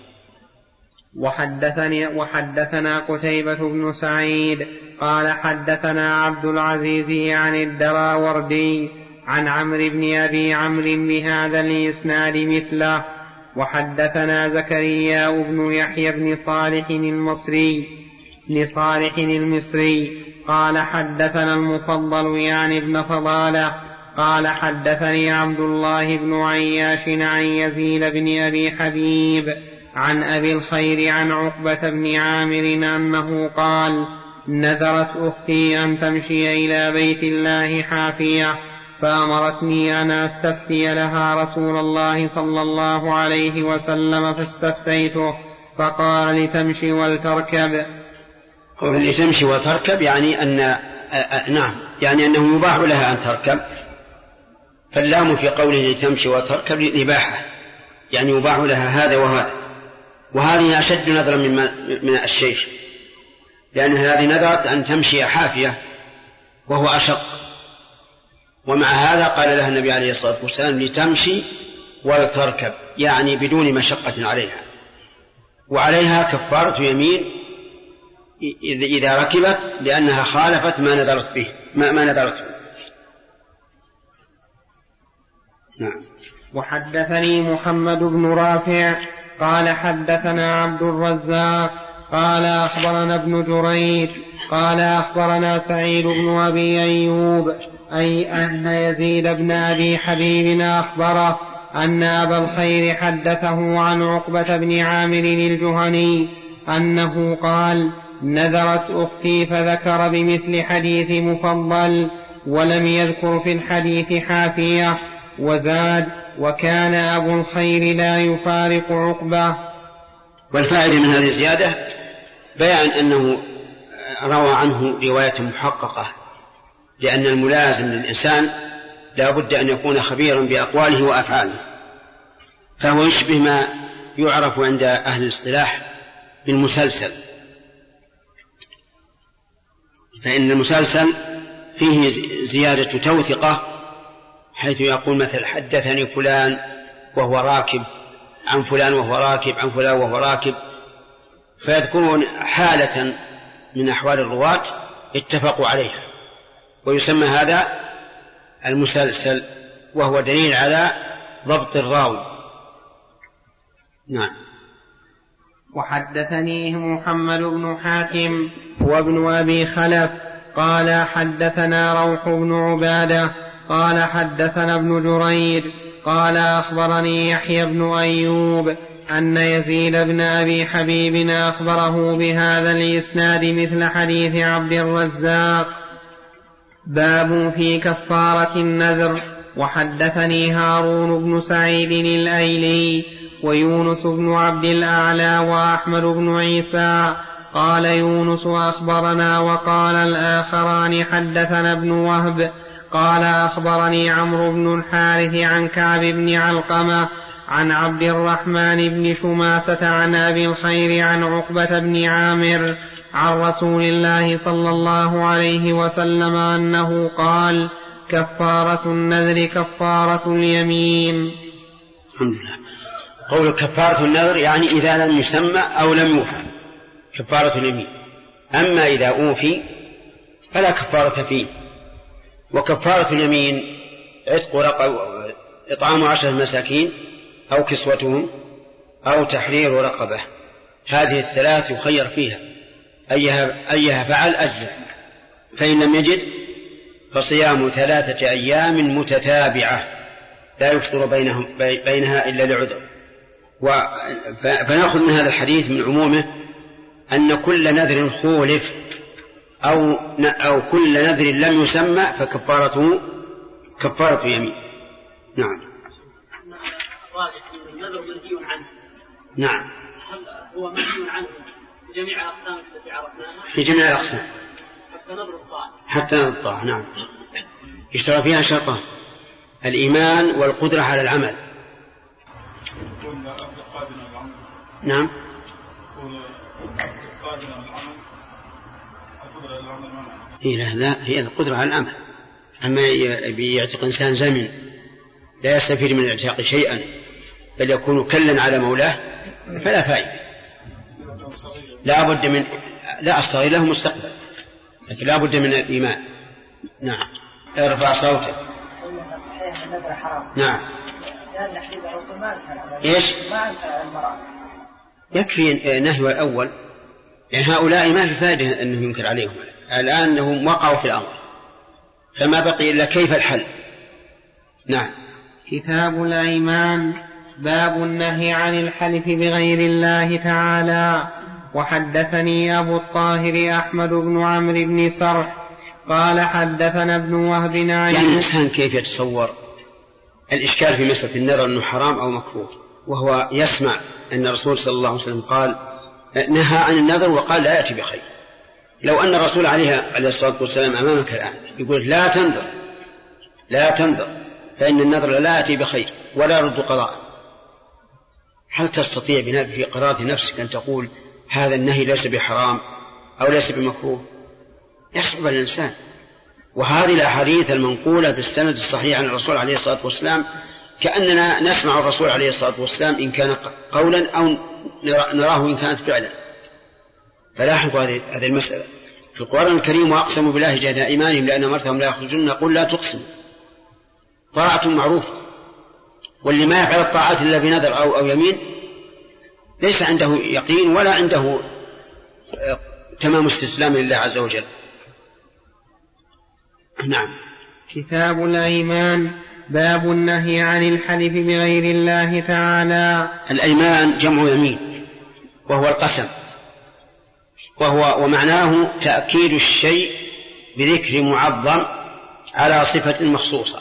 وحدثني وحدثنا قتيبة بن سعيد قال حدثنا عبد العزيز عن الدراوردي عن عمرو بن أبي عمرو بهذا الإسناد مثله. وحدثنا زكريا بن يحيى بن صالح المصري لصالح المصري قال حدثنا المفضل يعني ابن فضالة قال حدثني عبد الله بن عياش عن يزيد بن أبي حبيب عن أبي الخير عن عقبة بن عامر أنه قال: نذرت أختي أن تمشي إلى بيت الله حافية، فأمرتني أن أستفتي لها رسول الله صلى الله عليه وسلم فاستفتيته، فقال: لتمشي ولتركب. لتمشي وتركب يعني أن نعم يعني أنه يباح لها أن تركب، فاللام في قوله لتمشي وتركب للإباحة، يعني يباح لها هذا وهذا. وهذه أشد نذرا من الشيخ، لأن هذه نذرت أن تمشي حافية وهو أشق، ومع هذا قال لها النبي عليه الصلاة والسلام: لتمشي ولتركب، يعني بدون مشقة عليها. وعليها كفارة يمين إذا ركبت، لأنها خالفت ما نذرت به ما, ما نذرت به. نعم. وحدثني محمد بن رافع قال حدثنا عبد الرزاق قال أخبرنا ابن جريج قال أخبرنا سعيد بن أبي أيوب أي أن يزيد بن أبي حبيب أخبره أن أبا الخير حدثه عن عقبة بن عامر الجهني أنه قال: نذرت أختي، فذكر بمثل حديث مفضل ولم يذكر في الحديث حافية، وزاد: وكان أبو الخير لا يفارق عقبة. والفائدة من هذه الزيادة بيان أنه روى عنه رواية محققة، لأن الملازم للإنسان لا بد أن يكون خبيرا بأقواله وأفعاله، فهو يشبه ما يعرف عند أهل الاصطلاح بالمسلسل، فإن المسلسل فيه زيادة توثقة، حيث يقول مثل: حدثني فلان وهو راكب عن فلان وهو راكب عن فلان وهو راكب، فيذكرون حالة من أحوال الرواة اتفقوا عليها، ويسمى هذا المسلسل، وهو دليل على ضبط الراوي. نعم. وحدثنيه محمد بن حاتم وابن أبي خلف قال حدثنا روح بن عبادة قال حدثنا ابن جرير قال أخبرني يحيى بن أيوب أن يزيد بن أبي حبيب أخبره بهذا الإسناد مثل حديث عبد الرزاق. باب في كفارة النذر. وحدثني هارون بن سعيد الأيلي ويونس بن عبد الأعلى وأحمد بن عيسى قال يونس أخبرنا وقال الآخران حدثنا ابن وهب قال أخبرني عمرو بن الحارث عن كعب بن علقمة عن عبد الرحمن بن شماسة عن أبي الخير عن عقبة بن عامر عن رسول الله صلى الله عليه وسلم أنه قال كفارة النذر كفارة اليمين. الحمد لله. قول كفارة النذر يعني إذا لم يسمى أو لم يوفى كفارة اليمين. أما إذا أوفي فلا كفارة فيه. وكفارة اليمين عتق رقبة إطعام عشرة مساكين أو كسوتهم أو تحرير رقبة. هذه الثلاث يخير فيها أيها, أيها فعل أجزاء. فإن لم يجد فصيام ثلاثة أيام متتابعة لا يفطر بينهم بينها إلا لعذر. فنأخذ من هذا الحديث من عمومه أن كل نذر خولف أو, أو كل نذر لم يسمى فكفارته كفارة يمين. نعم. النذر منهي عنه. نعم. هل هو منهي عنه في جميع الأقسام التي عرفناها؟ في جميع الأقسام حتى نذر الطاعة. حتى نذر الطاعة. نعم. اشترى فيها شرطان: الإيمان والقدرة على العمل. نعم. هي لا, لا هي القدرة على العمل. أما يعتق إنسان زمن لا يستفيد من الاعتاق شيئا بل يكون كلا على مولاه فلا فائدة. لا بد من لا الصغير له مستقبل لكن لا بد من الإيمان. نعم. ارفع صوتك. نعم. ايش؟ يكفي نهي الأول يعني هؤلاء ما في فائدة أنه ينكر عليهم الآن أنهم وقعوا في الأمر فما بقي إلا كيف الحل. نعم. كتاب الأيمان. باب النهي عن الحلف بغير الله تعالى. وحدثني أبو الطاهر أحمد بن عمرو بن سرح قال حدثنا ابن وهب عن يعني الإنسان كيف يتصور الإشكال في مسألة النذر أنه حرام أو مكروه وهو يسمع أن الرسول صلى الله عليه وسلم قال نهى عن النذر وقال لا يأتي بخير. لو أن الرسول عليه عليه الصلاة والسلام أمامك الآن يقول لا تنذر لا تنذر فإن النذر لا يأتي بخير ولا يرد قضاء، هل تستطيع بناء في قرارة نفسك أن تقول هذا النهي ليس بحرام أو ليس بمكروه؟ يصعب الإنسان. وهذه الأحاديث المنقولة بالسند الصحيح عن الرسول عليه الصلاة والسلام كأننا نسمع الرسول عليه الصلاة والسلام إن كان قولا أو نراه إن كانت فعلا. فلاحظوا هذه المسألة في القرآن الكريم: وأقسموا بالله جهد أيمانهم لأن أمرتهم لا يخرجون. قل لا تقسموا، طاعة معروفة، واللي ما يفعل الطاعات إلا بنذر أو, أو يمين ليس عنده يقين ولا عنده تمام استسلام لله عز وجل. نعم. كتاب الأيمان. باب النهي عن الحلف بغير الله تعالى. الأيمان جمع يمين وهو القسم، وهو ومعناه تأكيد الشيء بذكر معظم على صفة مخصوصة.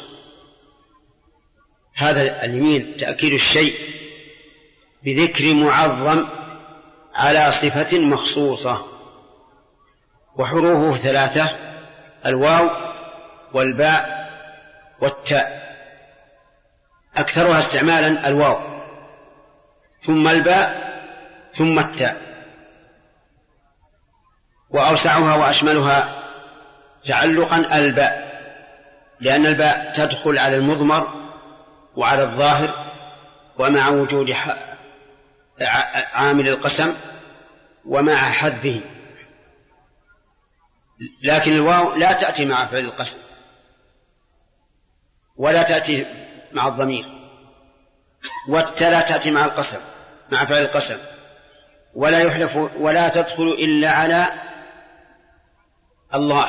هذا اليمين تأكيد الشيء بذكر معظم على صفة مخصوصة. وحروفه ثلاثة: الواو والباء والتاء. أكثرها استعمالا الواو ثم الباء ثم التاء، وأوسعها وأشملها تعلقا الباء، لأن الباء تدخل على المضمر وعلى الظاهر ومع وجود عامل القسم ومع حذفه، لكن الواو لا تأتي مع فعل القسم ولا تأتي مع الضمير، والتاء لا تأتي مع القسم مع فعل القسم، ولا يحلف ولا تدخل إلا على الله،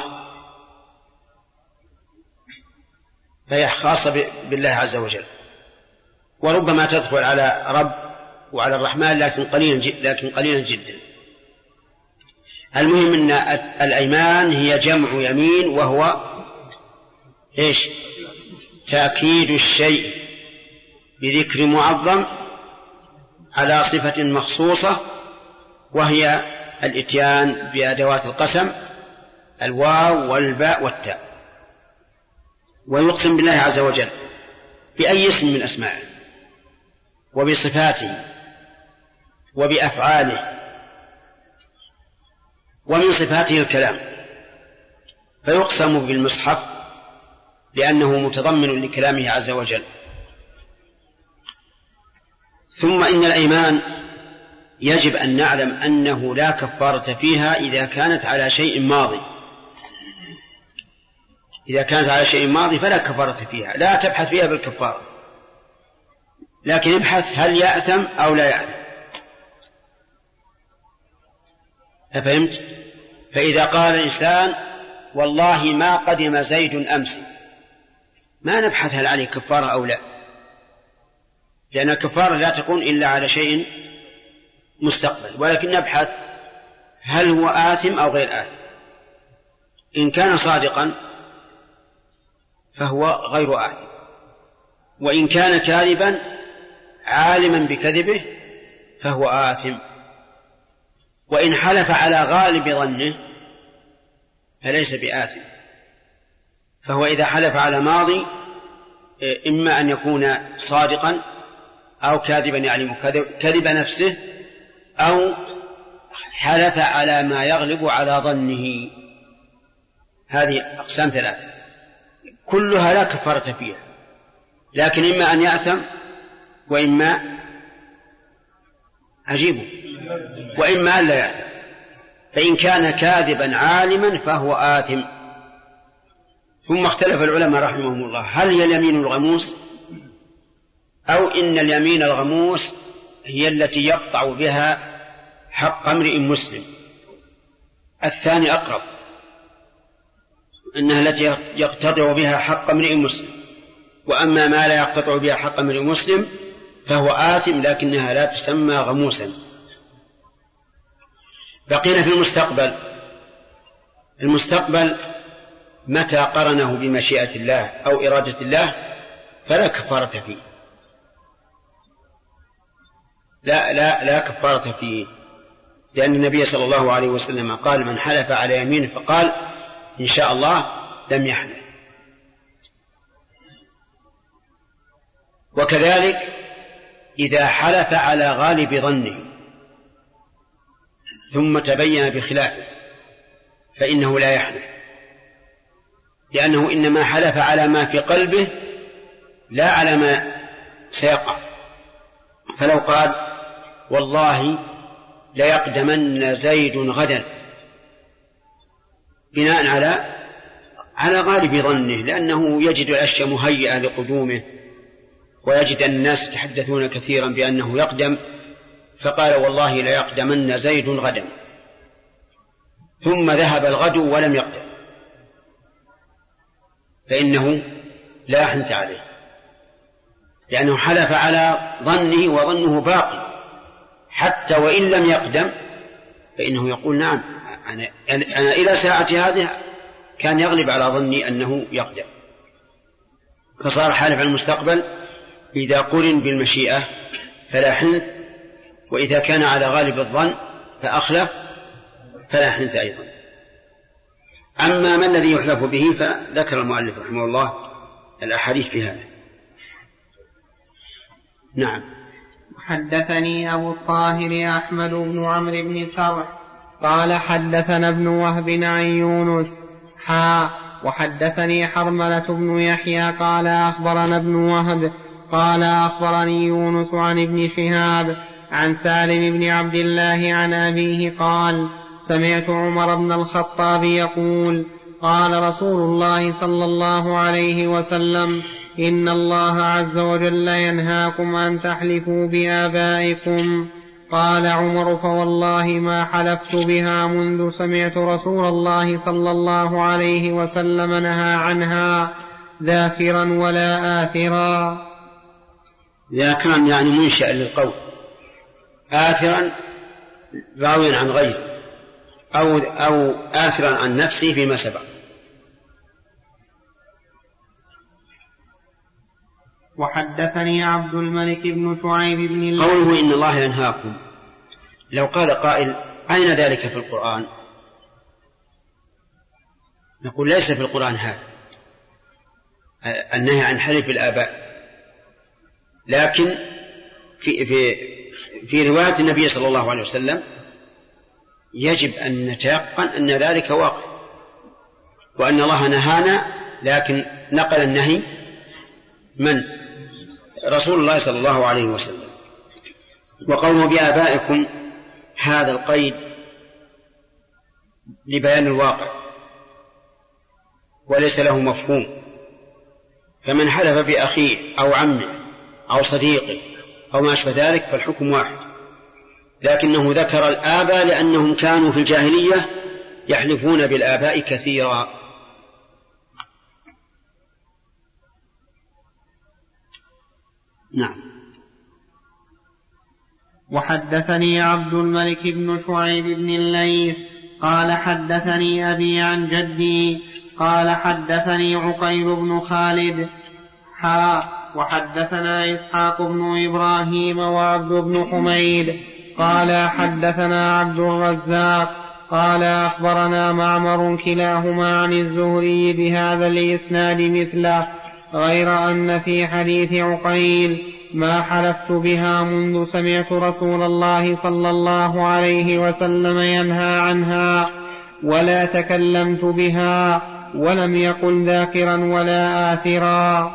فهي خاصة بالله عز وجل. وربما تدخل على رب وعلى الرحمن لكن قليلا جدا, لكن قليلا جدا. المهم أن الأيمان هي جمع يمين، وهو إيش؟ تأكيد الشيء بذكر معظم على صفة مخصوصة، وهي الإتيان بأدوات القسم الواو والباء والتاء. ويقسم بالله عز وجل بأي اسم من أسمائه وبصفاته وبأفعاله، ومن صفاته الكلام، فيقسم بالمصحف لأنه متضمن لكلامه عز وجل. ثم إن الأيمان يجب أن نعلم أنه لا كفارة فيها إذا كانت على شيء ماضي. إذا كانت على شيء ماضي فلا كفارة فيها، لا تبحث فيها بالكفارة، لكن ابحث هل يأثم أو لا يأثم. أفهمت؟ فإذا قال الإنسان والله ما قدم زيد أمس، ما نبحث هل عليه كفارة أو لا، لأن الكفارة لا تكون إلا على شيء مستقبل، ولكن نبحث هل هو آثم أو غير آثم. إن كان صادقا فهو غير آثم، وإن كان كاذبا عالما بكذبه فهو آثم. وإن حلف على غالب ظنه فليس بآثم، فهو إذا حلف على ماضي إما أن يكون صادقا أو كاذبا يعلم كذب نفسه، أو حلف على ما يغلب على ظنه. هذه أقسام ثلاثة كلها لا كفارة فيها، لكن إما أن يأثم وإما عجيب وإما أن لا يأثم. فإن كان كاذبا عالما فهو آثم. ثم اختلف العلماء رحمهم الله هل هي اليمين الغموس أو إن اليمين الغموس هي التي يقطع بها حق امرئ مسلم. الثاني أقرب، إنها التي يقتطع بها حق امرئ مسلم، وأما ما لا يقتطع بها حق امرئ مسلم فهو آثم لكنها لا تسمى غموسا. بقينا في المستقبل. المستقبل متى قرنه بمشيئة الله أو إرادة الله فلا كفارة فيه، لا لا لا كفارة فيه، لأن النبي صلى الله عليه وسلم قال من حلف على يمينه فقال إن شاء الله لم يحلف. وكذلك إذا حلف على غالب ظنه ثم تبين بخلافه فإنه لا يحلف، لأنه إنما حلف على ما في قلبه لا على ما سيقع. فلو قال والله ليقدمن زيد غدا بناء على على غالب ظنه، لأنه يجد الأشياء مهيئة لقدومه ويجد أن الناس يتحدثون كثيرا بأنه يقدم، فقال والله ليقدمن زيد غدا، ثم ذهب الغد ولم يقدم، فإنه لا يحنث عليه، لأنه حلف على ظنه وظنه باقي حتى وإن لم يقدم، فإنه يقول نعم أنا, أنا إلى ساعة هذه كان يغلب على ظني أنه يقدم. فصار حالف على المستقبل إذا قرن بالمشيئة فلا حنث، وإذا كان على غالب الظن فأخلف فلا حنث أيضا. أما ما الذي يحلف به فذكر المؤلف رحمه الله الأحاديث في هذا. نعم. حدثني أبو الطاهر أحمد بن عمرو بن سرح قال حدثنا ابن وهب عن يونس حا وحدثني حرملة بن يحيى قال أخبرنا ابن وهب قال أخبرني يونس عن ابن شهاب عن سالم بن عبد الله عن أبيه قال سمعت عمر بن الخطاب يقول قال رسول الله صلى الله عليه وسلم إن الله عز وجل ينهاكم أن تحلفوا بآبائكم. قال عمر فوالله ما حلفت بها منذ سمعت رسول الله صلى الله عليه وسلم نهى عنها ذاكرا ولا آثرا. ذاكرا يعني منشأ للقول، آثرا راويا عن غيره، أو, أو آثرا عن نفسه فيما سبق. وحدثني عبد الملك بن شعيب بن الله. قوله إن الله ينهاكم، لو قال قائل أين ذلك في القرآن؟ نقول ليس في القرآن هذا النهي عن حلف الآباء، لكن في, في, في رواية النبي صلى الله عليه وسلم يجب أن نتيقن أن ذلك واقع، وأن الله نهانا، لكن نقل النهي من؟ رسول الله صلى الله عليه وسلم. وقوله بآبائكم هذا القيد لبيان الواقع وليس له مفهوم، فمن حلف بأخيه أو عمه أو صديقه أو ما أشبه ذلك فالحكم واحد، لكنه ذكر الآباء لأنهم كانوا في الجاهلية يحلفون بالآباء كثيرا. نعم. وحدثني عبد الملك بن شعيب بن الليث قال حدثني أبي عن جدي قال حدثني عقيل بن خالد حا وحدثنا إسحاق بن إبراهيم وعبد بن حميد قال حدثنا عبد الرزاق قال أخبرنا معمر كلاهما عن الزهري بهذا الإسناد مثله، غير أن في حديث عقيل ما حلفت بها منذ سمعت رسول الله صلى الله عليه وسلم ينهى عنها ولا تكلمت بها، ولم يقل ذاكرا ولا آثرا.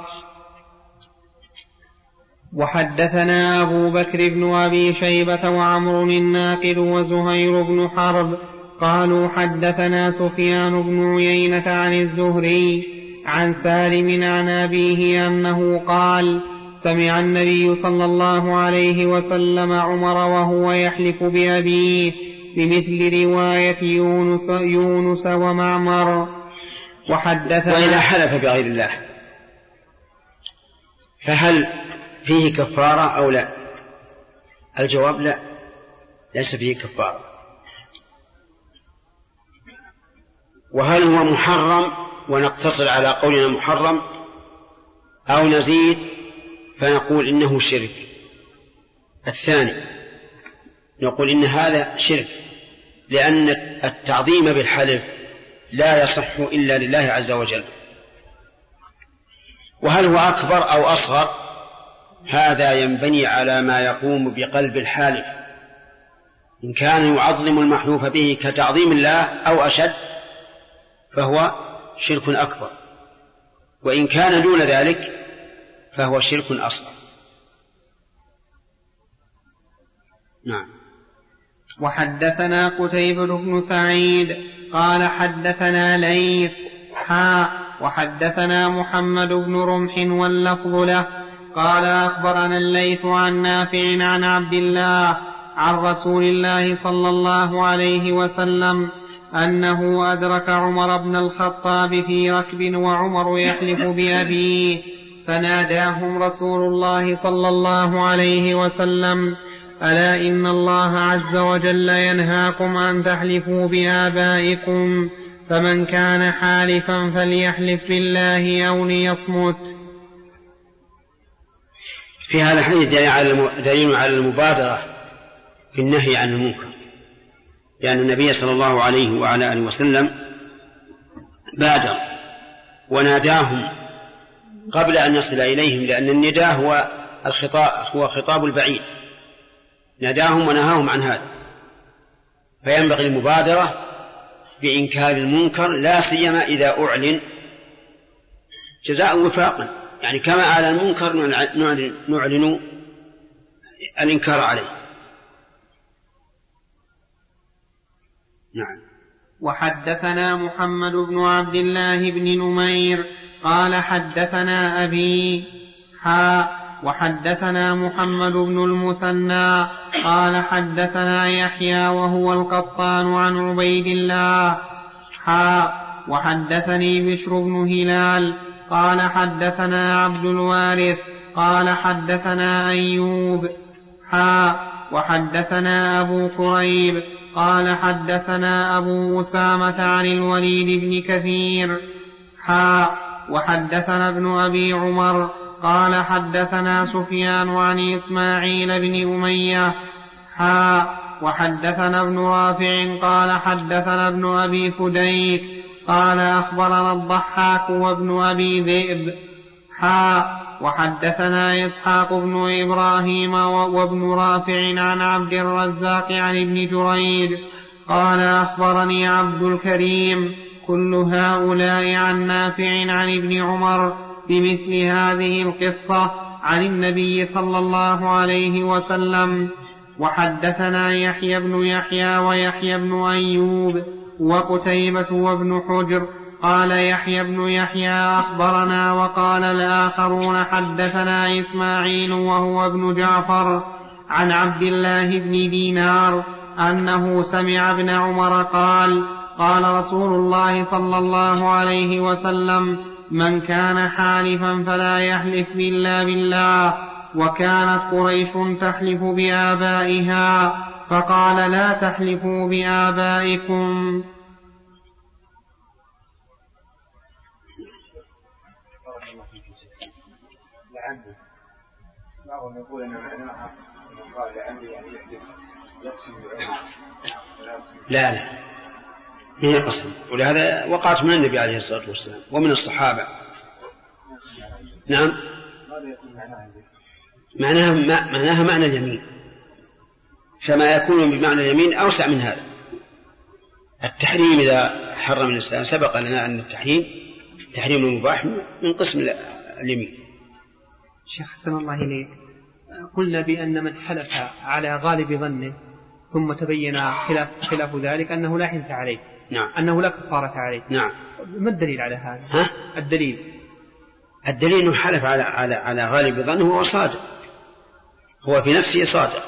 وحدثنا أبو بكر بن أبي شيبة وعمر الناقد وزهير بن حرب قالوا حدثنا سفيان بن عيينة عن الزهري عن سالم عن أبيه أنه قال سمع النبي صلى الله عليه وسلم عمر وهو يحلف بأبيه بمثل رواية يونس, يونس ومعمر. وحدثنا وإذا حلف بغير الله فهل فيه كفارة أو لا؟ الجواب لا، ليس فيه كفارة. وهل هو محرم ونقتصر على قولنا محرم، أو نزيد فنقول إنه شرك؟ الثاني نقول إن هذا شرك، لأن التعظيم بالحلف لا يصح إلا لله عز وجل. وهل هو أكبر أو أصغر؟ هذا ينبني على ما يقوم بقلب الحالف، إن كان يعظم المحلوف به كتعظيم الله أو أشد فهو شرك أكبر، وإن كان دون ذلك فهو شرك أصغر. نعم. وحدثنا قتيبة بن سعيد قال حدثنا ليث حا وحدثنا محمد بن رمح واللفظ له قال أخبرنا الليث عن نافع عن عبد الله عن رسول الله صلى الله عليه وسلم أنه أدرك عمر بن الخطاب في ركب وعمر يحلف بأبيه، فناداهم رسول الله صلى الله عليه وسلم ألا إن الله عز وجل ينهاكم أن تحلفوا بآبائكم، فمن كان حالفا فليحلف بالله أو ليصمت. في هذا الحديث دليل على المبادرة في النهي عن المنكر، لأن النبي صلى الله عليه وعلى آله وسلم بادر وناداهم قبل أن يصل إليهم، لأن النداء هو الخطاب هو خطاب البعيد، ناداهم ونهاهم عن هذا، فينبغي المبادرة بإنكار المنكر، لا سيما إذا أعلن جزاء وفاقا، يعني كما على المنكر نعلن الإنكار عليه. نعم. وحدثنا محمد بن عبد الله بن نمير قال حدثنا أبي حا وحدثنا محمد بن المثنى قال حدثنا يحيى وهو القطان عن عبيد الله حا وحدثني بشر بن هلال قال حدثنا عبد الوارث قال حدثنا أيوب حا وحدثنا أبو كريب قال حدثنا أبو أسامة عن الوليد بن كثير حا وحدثنا ابن أبي عمر قال حدثنا سفيان عن إسماعيل بن أمية حا وحدثنا ابن رافع قال حدثنا ابن أبي فديك قال أخبرنا الضحاك وابن أبي ذئب حا وحدثنا إسحاق بن إبراهيم وابن رافع عن عبد الرزاق عن ابن جريج قال أخبرني عبد الكريم كل هؤلاء عن نافع عن ابن عمر بمثل هذه القصة عن النبي صلى الله عليه وسلم. وحدثنا يحيى بن يحيى ويحيى بن أيوب وقتيبة وابن حجر قال يحيى بن يحيى أخبرنا وقال الآخرون حدثنا إسماعيل وهو ابن جعفر عن عبد الله بن دينار أنه سمع ابن عمر قال قال رسول الله صلى الله عليه وسلم من كان حالفا فلا يحلف إلا بالله. وكانت قريش تحلف بآبائها فقال لا تحلفوا بآبائكم. لا لا هي قسم، ولهذا وقعت من النبي عليه الصلاة والسلام ومن الصحابة. نعم معناها, معناها معنى اليمين، فما يكون بمعنى اليمين أوسع من هذا. التحريم إذا حرم الإسلام سبق لنا أن التحريم تحريم المباح من قسم اليمين. شيخ حسن الله إليك، قلنا بأن من حلف على غالب ظنه ثم تبين خلاف, خلاف ذلك أنه لا حنث عليه. نعم. أنه لا كفارة عليه. نعم. ما الدليل على هذا؟ ها؟ الدليل الدليل أنه حلف على, على, على غالب ظنه هو صادق، هو في نفسه صادق،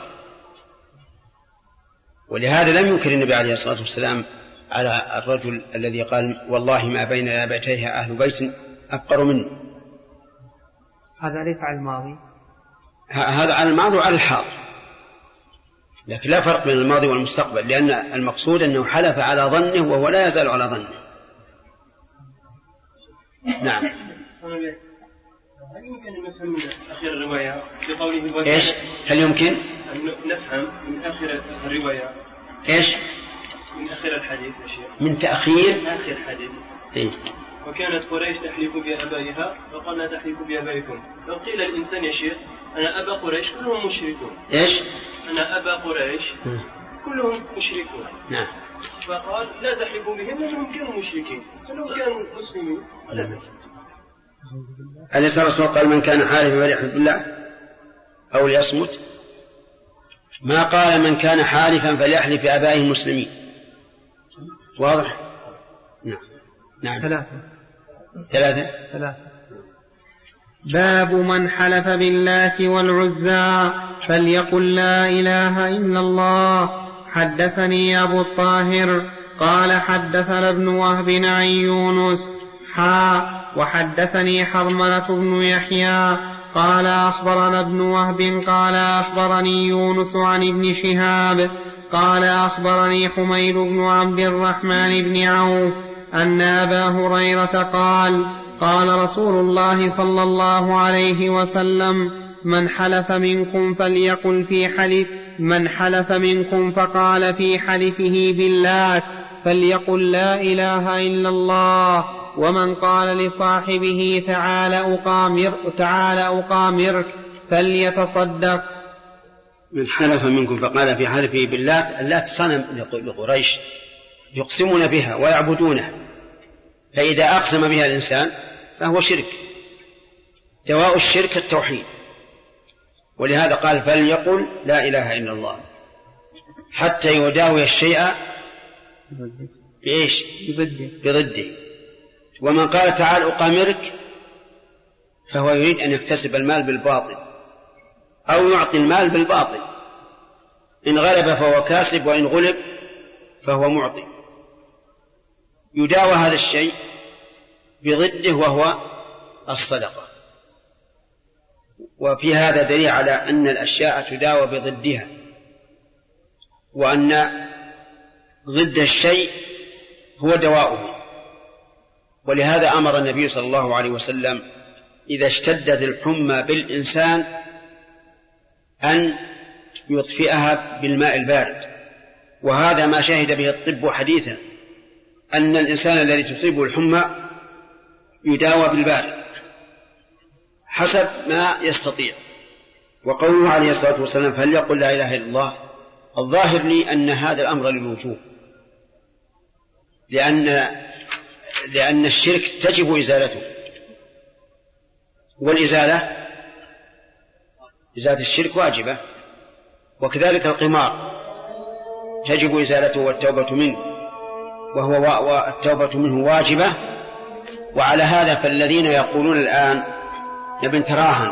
ولهذا لم ينكر النبي عليه الصلاة والسلام على الرجل الذي قال والله ما بين لابتيها أهل بيت أفقر منه. هذا ليس على الماضي، هذا على الماضي وعلى الحاضر، لكن لا فرق بين الماضي والمستقبل، لأن المقصود أنه حلف على ظنه وهو لا يزال على ظنه. نعم. هل يمكن أن نفهم من آخر الرواية بقوله إيش؟ هل يمكن أن نفهم من آخر الرواية إيش؟ من آخر الحديث يا شيخ، من تأخير آخر الحديث. إيه؟ وكانت قريش تحلف بآبائها وقال لا تحلفوا بآبائكم. لو قيل للإنسان يا شيخ أنا أبا قريش كلهم مشركون. إيش؟ أنا أبا قريش كلهم مشركون. نعم. فقال لا تحلفوا بهم لأنهم كانوا مشركين، فلو كانوا مسلمين لا بأس. أليس الرسول قال من كان حالفا فليحلف بالله أو ليصمت؟ ما قال من كان حالفا فليحلف بآبائه المسلمين. واضح؟ نعم. نعم. ثلاثة ثلاثة ثلاثة باب من حلف بالله والعزى فليقل لا إله إلا الله. حدثني أبو الطاهر قال حدثنا ابن وهب عن يونس حا وحدثني حرملة بن يحيى قال أخبرنا ابن وهب قال أخبرني يونس عن ابن شهاب قال أخبرني حميد بن عبد الرحمن بن عوف أن أبا هريرة قال قال رسول الله صلى الله عليه وسلم من حلف منكم فليقل في حلف من حلف منكم فقال في حلفه بالله فليقل لا إله إلا الله. ومن قال لصاحبه تعال أقامر تعال أقامرك فليتصدق. من حلف منكم فقال في حلفه بالله، اللات صنم لقريش يقسمون بها ويعبدونه، فإذا أقسم بها الإنسان فهو شرك. دواء الشرك التوحيد، ولهذا قال فليقل لا إله إلا الله حتى يداوي الشيء بإيش؟ بضده. ومن قال تعال أقامرك فهو يريد أن يكتسب المال بالباطل أو يعطي المال بالباطل، إن غلب فهو كاسب وإن غلب فهو معطي. يداوى هذا الشيء بضده وهو الصدقة. وفي هذا دليل على أن الأشياء تداوى بضدها، وأن ضد الشيء هو دواؤه. ولهذا أمر النبي صلى الله عليه وسلم إذا اشتدت الحمى بالإنسان أن يطفئها بالماء البارد، وهذا ما شهد به الطب حديثا، أن الإنسان الذي تصيبه الحمى يداوى بالبارد حسب ما يستطيع. وقوله عليه الصلاة والسلام فليقل لا إله إلا الله، الظاهر لي أن هذا الأمر للوجوب، لأن لأن الشرك تجب إزالته، والإزالة إزالة الشرك واجبة، وكذلك القمار تجب إزالته والتوبة منه، وهو والتوبة منه واجبة. وعلى هذا فالذين يقولون الآن نبي نتراهن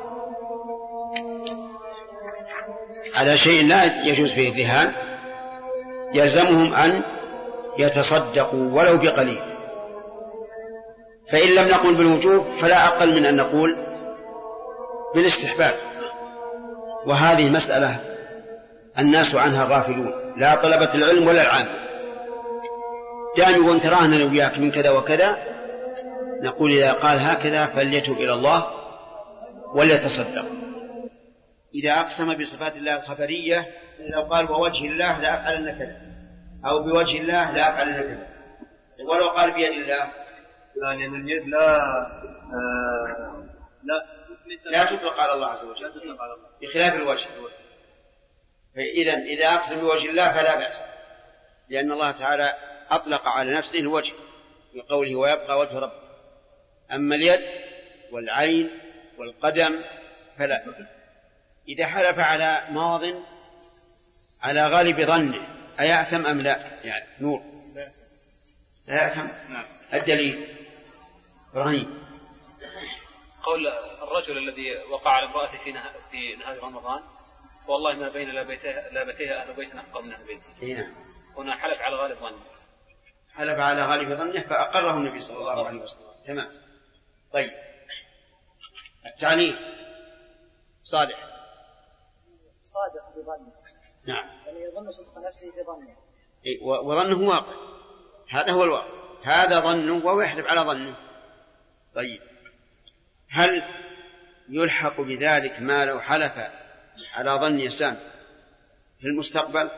على شيء لا يجوز فيه الرهان يلزمهم أن يتصدقوا ولو بقليل. فإن لم نقل بالوجوب فلا أقل من أن نقول بالاستحباب. وهذه مسألة الناس عنها غافلون، لا طلبة العلم ولا العام. دائما وانتراهن لو وياك من كذا وكذا، نقول إذا قال هكذا فليتوب إلى الله وليتصدق. إذا أقسم بصفات الله الخبرية، لو قال بوجه الله لا أفعلن كذا، أو بوجه الله لا أفعلن كذا، ولو قال بيد الله، لأن اليد لا آه لا لا تطلق على الله عز وجل بخلاف الوجه. فإذا إذا أقسم بوجه الله فلا بأس، لأن الله تعالى أطلق على نفسه الوجه بقوله ويبقى وجه ربه. أما اليد والعين والقدم فلا. إذا حلف على ماض على غالب ظنه أيأثم أم لا؟ يعني نور لا يأثم. الدليل رهين قول الرجل الذي وقع على امرأته في نهار, في نهار رمضان والله ما بين لابتيها أهل بيت أحقر من أهل بيته. هنا حلف على غالب ظنه، حلف على غالب ظنه فأقره النبي صلى الله عليه وسلم. تمام. طيب التعليل صالح صادق بظنه. نعم. يعني يظن صدق نفسه في ظنه. إيه وظنه واقع، هذا هو الواقع، هذا ظنه وهو يحلف على ظنه. طيب هل يلحق بذلك ما لو حلف على ظن إنسان في المستقبل؟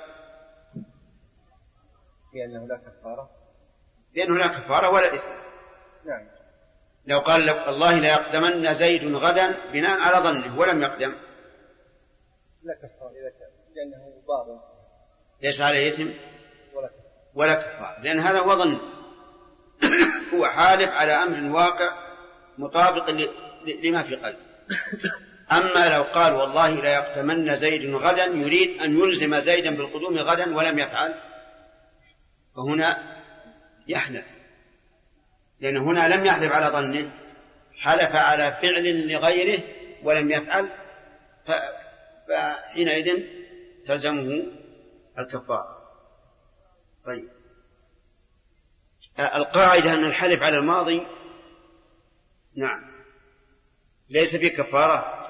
لأنه لا كفارة. لأنه لا كفارة ولا إثم. نعم. لو قال الله لا يقدمن زيد غدا بناء على ظنه ولم يقدم لا كفارة إذا كان لأنه باطل ليس عليه إثم ولا كفارة ولا كفارة، لأن هذا هو ظن هو حالف على أمر واقع مطابق لما في قلبه. أما لو قال والله لا يقدمن زيد غدا يريد أن يلزم زيدا بالقدوم غدا ولم يفعل، فهنا يحلف، لأن هنا لم يحلف على ظنه، حلف على فعل لغيره ولم يفعل، فحينئذ تلزمه الكفارة. طيب القاعدة أن الحلف على الماضي نعم ليس فيه كفارة.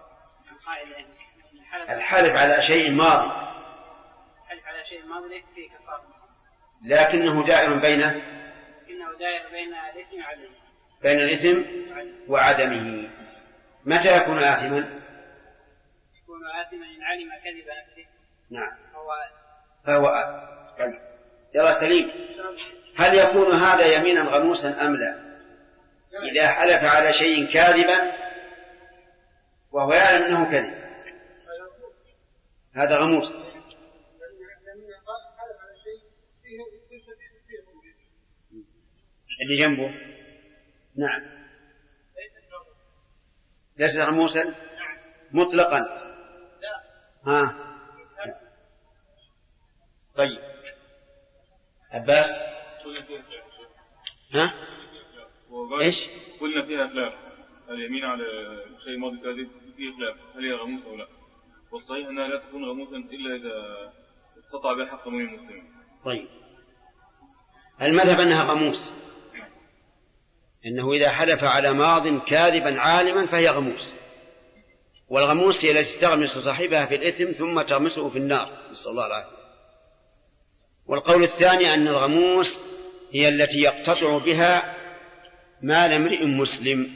الحلف على شيء ماضي الحلف على شيء ماضي ليس فيه كفارة، لكنه دائر بينه إنه دائر بين الإثم وعدمه بين الإثم وعدمه. متى يكون آثما؟ يكون آثما إن علم كذب نفسه. نعم فهو فهو آثم. يرى سليم. هل يكون هذا يمينا غموسا أم لا؟ إذا حلف على شيء كاذبا وهو يعلم أنه كذب هذا غموس. اللي جنبه نعم ليس غموسا مطلقا. ها طيب عباس ها ايش قلنا فيها افلام اليمين على شيء ماضي كاذب فيه خلاف هل هي غموس أو لا، والصحيح أنها لا تكون غموسا إلا إذا استطاع بها حق من المسلمين. طيب المذهب أنها غموس، إنه إذا حلف على ماض كاذبا عالما فهي غموس، والغموس هي التي تغمس صاحبها في الإثم ثم تغمسه في النار، نسأل الله العافية. والقول الثاني أن الغموس هي التي يقتطع بها مال امرئ مسلم،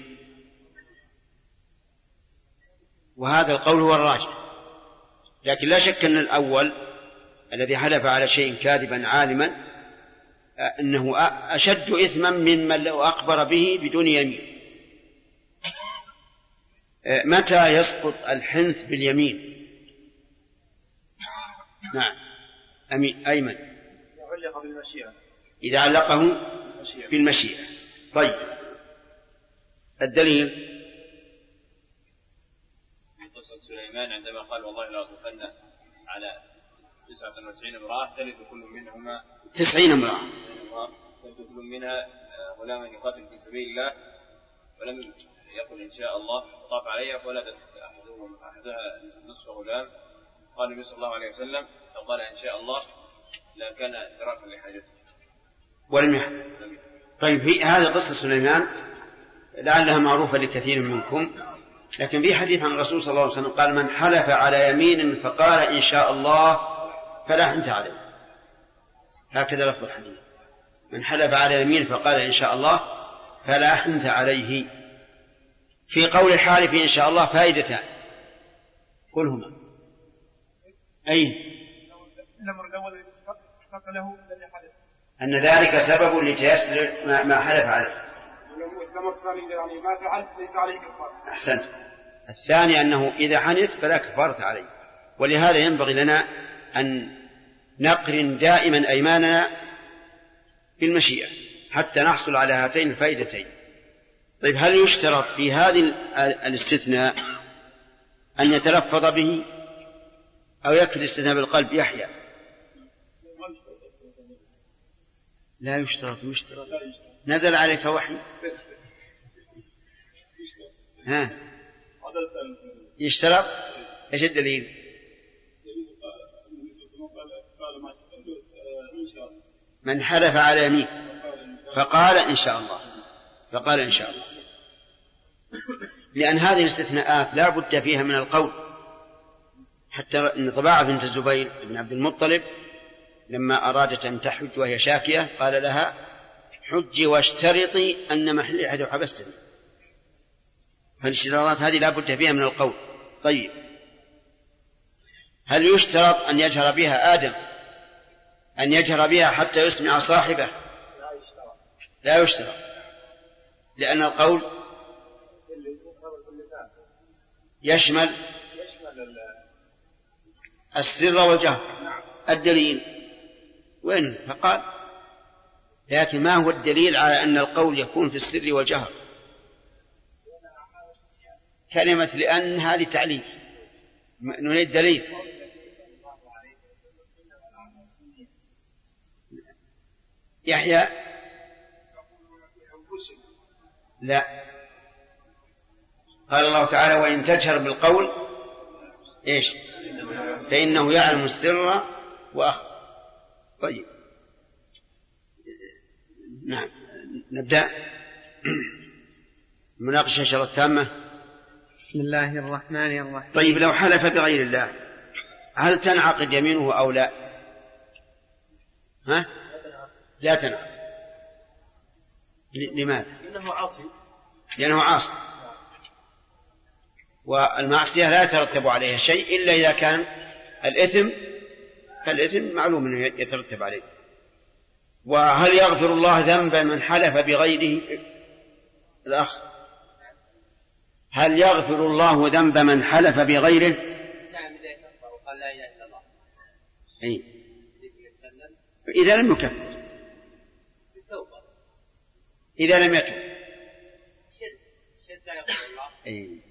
وهذا القول هو الراجح. لكن لا شك أن الأول الذي حلف على شيء كاذبا عالما أنه أشد إثما ممن لو أخبر به بدون يمين. متى يسقط الحنث باليمين؟ نعم أمين أيمن. علق بالمشيئة، إذا علقه بالمشيئة. طيب الدليل قصة سليمان عندما قال والله لا أطلقن على تسعة وتسعين امرأة تلد كل منهما تسعين امرأة تلد كل منها غلاما يقاتل في سبيل الله، ولم يقل إن شاء الله، طاف عليها فولدت أحدها نصف غلام. قال النبي صلى الله عليه وسلم لو قال إن شاء الله لا كان إدراكا لحاجته ولم يحدث. طيب في هذه قصة سليمان لعلها معروفة لكثير منكم، لكن في حديث عن الرسول صلى الله عليه وسلم قال من حلف على يمين فقال إن شاء الله فلا حنث عليه، هكذا لفظ الحديث، من حلف على يمين فقال إن شاء الله فلا حنث عليه. في قول الحالف إن شاء الله فائدتان، قل هما. أي أن ذلك سبب لتيسر ما حلف عليه. أحسنت. الثاني أنه إذا حنث فلا كفارة عليه، ولهذا ينبغي لنا أن نقرن دائما أيماننا بالمشيئة حتى نحصل على هاتين الفائدتين. طيب هل يشترط في هذه الاستثناء أن يتلفظ به أو يكفي الاستثناء بالقلب؟ يحيى لا يشترط. يشترط نزل عليك وحي. ها يشترط. ايش الدليل؟ من حلف على يمين فقال إن شاء الله فقال إن شاء الله، لأن هذه الاستثناءات لا بد فيها من القول. حتى إن طباعة بنت الزبير بن عبد المطلب لما أرادت أن تحج وهي شاكية قال لها حجي واشترطي أن محل أحد حبستني. فالاشتراطات هذه لا بد فيها من القول. طيب هل يشترط أن يجهر بها آدم، أن يجهر بها حتى يسمع صاحبه؟ لا يشترط، لأن القول يشمل السر والجهر. الدليل وين؟ فقال. لكن ما هو الدليل على أن القول يكون في السر والجهر؟ كلمة لأن هذه تعليل، نريد دليل. يحيى لا. قال الله تعالى وإن تجهر بالقول إيش فإنه يعلم السر وأخفى. طيب نعم نبدأ مناقشة شرط تامة. بسم الله الرحمن الرحيم. طيب لو حلف بغير الله هل تنعقد يمينه أو لا؟ ها؟ لا تنعقد. لماذا؟ لأنه عاصي. لأنه عاصي، والمعصية لا يترتب عليها شيء إلا إذا كان الإثم، فالإثم معلوم أنه يترتب عليه. وهل يغفر الله ذنب من حلف بغيره؟ الأخ هل يغفر الله ذنب من حلف بغيره؟ نعم إذا كفر وقال لا إله إلا الله. أي إذا لم يكفر، إذا لم يتوب أي.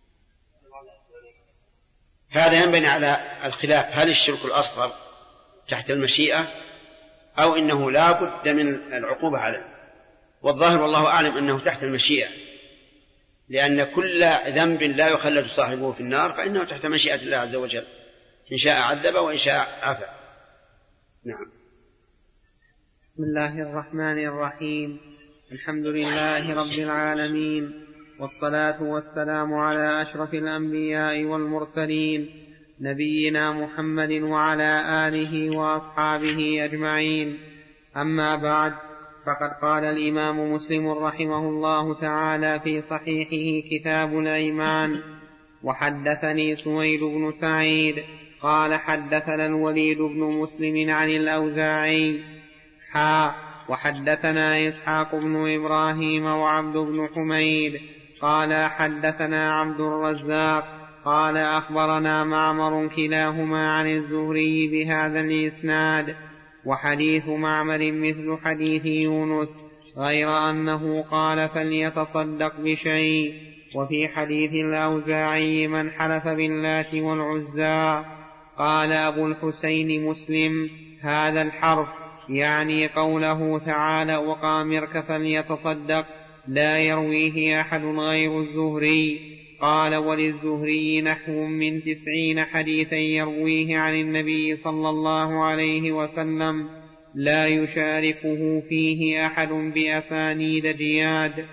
هذا ينبني على الخلاف هل الشرك الأصغر تحت المشيئة أو إنه لا بد من العقوبة عليه. والظاهر والله أعلم أنه تحت المشيئة، لأن كل ذنب لا يخلد صاحبه في النار فإنه تحت مشيئة الله عز وجل، إن شاء عذب وإن شاء عفا. نعم. بسم الله الرحمن الرحيم. الحمد لله رب العالمين، والصلاة والسلام على أشرف الأنبياء والمرسلين نبينا محمد وعلى آله وأصحابه أجمعين. أما بعد، فقد قال الإمام مسلم رحمه الله تعالى في صحيحه كتاب الأيمان: وحدثني سويد بن سعيد قال حدثنا الوليد بن مسلم عن الأوزاعي حا وحدثنا إسحاق بن إبراهيم وعبد بن حميد قال حدثنا عبد الرزاق قال أخبرنا معمر كلاهما عن الزهري بهذا الإسناد، وحديث معمر مثل حديث يونس غير أنه قال فليتصدق بشيء. وفي حديث الأوزاعي من حلف باللات والعزى. قال أبو الحسين مسلم: هذا الحرف يعني قوله تعالى: وقامرك فليتصدق، لا يرويه أحد غير الزهري. قال: وللزهري نحو من تسعين حديثا يرويه عن النبي صلى الله عليه وسلم لا يشاركه فيه أحد بأسانيد جياد.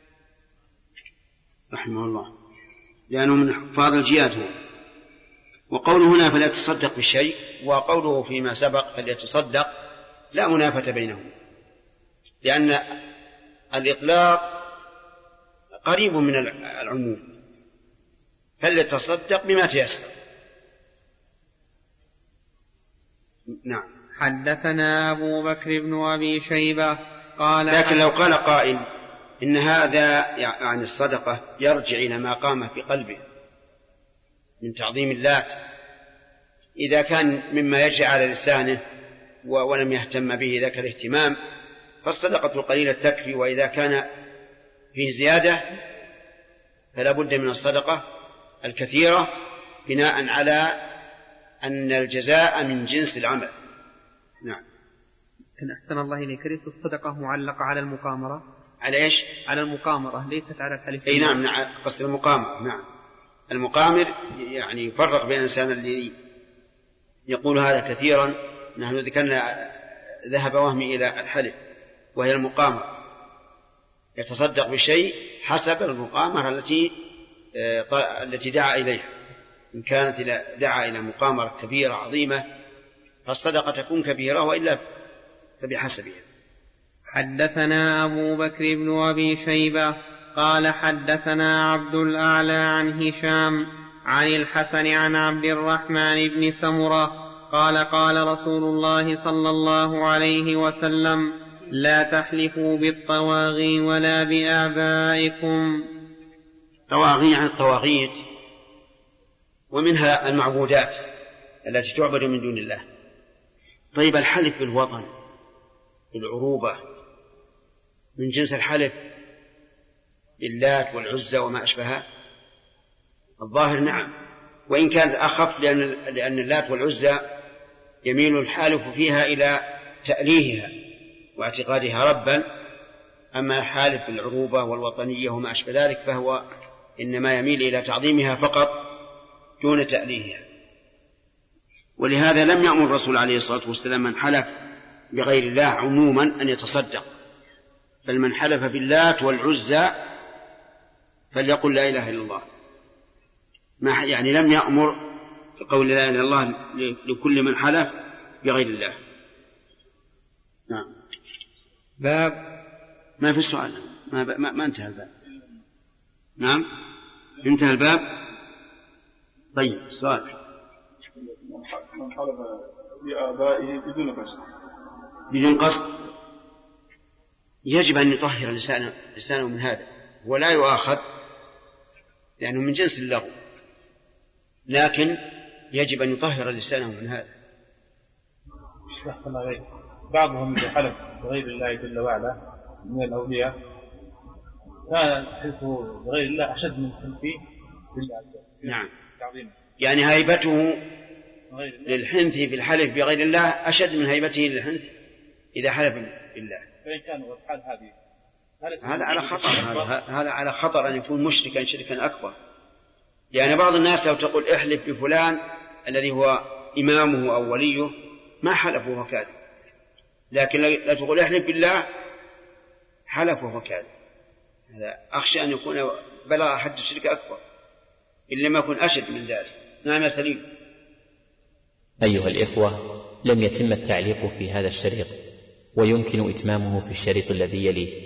رحمه الله، لأنه من حفاظ الجياد هو. وقوله هنا فليتصدق بشيء، وقوله فيما سبق فليتصدق لا منافة بينهم، لأن الإطلاق قريب من العموم، فليتصدق بما تيسر. نعم. حدثنا أبو بكر بن أبي شيبة قال: لكن لو قال قائل إن هذا يعني الصدقة يرجع إلى ما قام في قلبه من تعظيم اللات، إذا كان مما يجري على لسانه ولم يهتم به ذاك الاهتمام فالصدقة القليلة تكفي، وإذا كان فيه زيادة فلا بد من الصدقة الكثيرة بناء على أن الجزاء من جنس العمل. نعم. كان أحسن الله إليك، ليس الصدقة معلقة على المقامرة؟ على إيش؟ على المقامرة، ليست على الحلف. أي نعم، نعم، قصد المقامر. نعم، المقامر يعني يفرق بين الإنسان اللي يقول هذا كثيرا، نحن ذكرنا ذهب وهمي إلى الحلف، وهي المقامر، يتصدق بشيء حسب المقامرة التي التي دعا إليها. إن كانت دعا إلى مقامرة كبيرة عظيمة فالصدقة تكون كبيرة، وإلا فبحسبها. حدثنا أبو بكر بن أبي شيبة قال حدثنا عبد الأعلى عن هشام عن الحسن عن عبد الرحمن بن سمرة قال قال رسول الله صلى الله عليه وسلم: لا تحلفوا بالطواغي ولا بآبائكم. طواغي عن الطواغيت، ومنها المعبودات التي تعبد من دون الله. طيب، الحلف بالوطن بالعروبة من جنس الحلف باللات والعزى وما أشبهها؟ الظاهر نعم، وإن كانت أخف، لأن, لأن اللات والعزى يميل الحالف فيها إلى تأليهها واعتقادها ربا، أما حالف بالعروبة والوطنية وما أشبه ذلك فهو إنما يميل إلى تعظيمها فقط دون تأليهها. ولهذا لم يأمر الرسول عليه الصلاة والسلام من حلف بغير الله عموما أن يتصدق، بل من حلف باللات والعزى فليقل لا إله إلا الله. ما يعني لم يأمر بقول لا إله إلا الله لكل من حلف بغير الله. نعم. باب ما في السؤال، ما, ما, ما انتهى الباب. نعم، انتهى الباب. طيب، سؤال. من حلف بآبائه بدون قصد بدون قصد يجب أن يطهر لسانه, لسانه من هذا، ولا يؤاخذ لأنه من جنس اللغو، لكن يجب أن يطهر لسانه من هذا. بعضهم يحلف بغير الله جل وعلا من الأولياء كان حلفه بغير الله أشد من حلفه بالله. نعم، يعني هيبته للحنث في الحلف بغير الله أشد من هيبته للحنث إذا حلف بالله. فإن كان الحال هذه هذا على خطر، هذا على خطر أن يكون مشركا شركا أكبر. لأن يعني بعض الناس لو تقول احلف بفلان الذي هو إمامه أو وليه ما حلف وهو كاذب، لكن لا تقول احلف بالله حلف وهو كاذب. هذا أخشى أن يكون بلغ حد الشرك أكبر إلا ما يكون أشد من ذلك. نعم سليم. أيها الإخوة، لم يتم التعليق في هذا الشريط، ويمكن إتمامه في الشريط الذي يليه.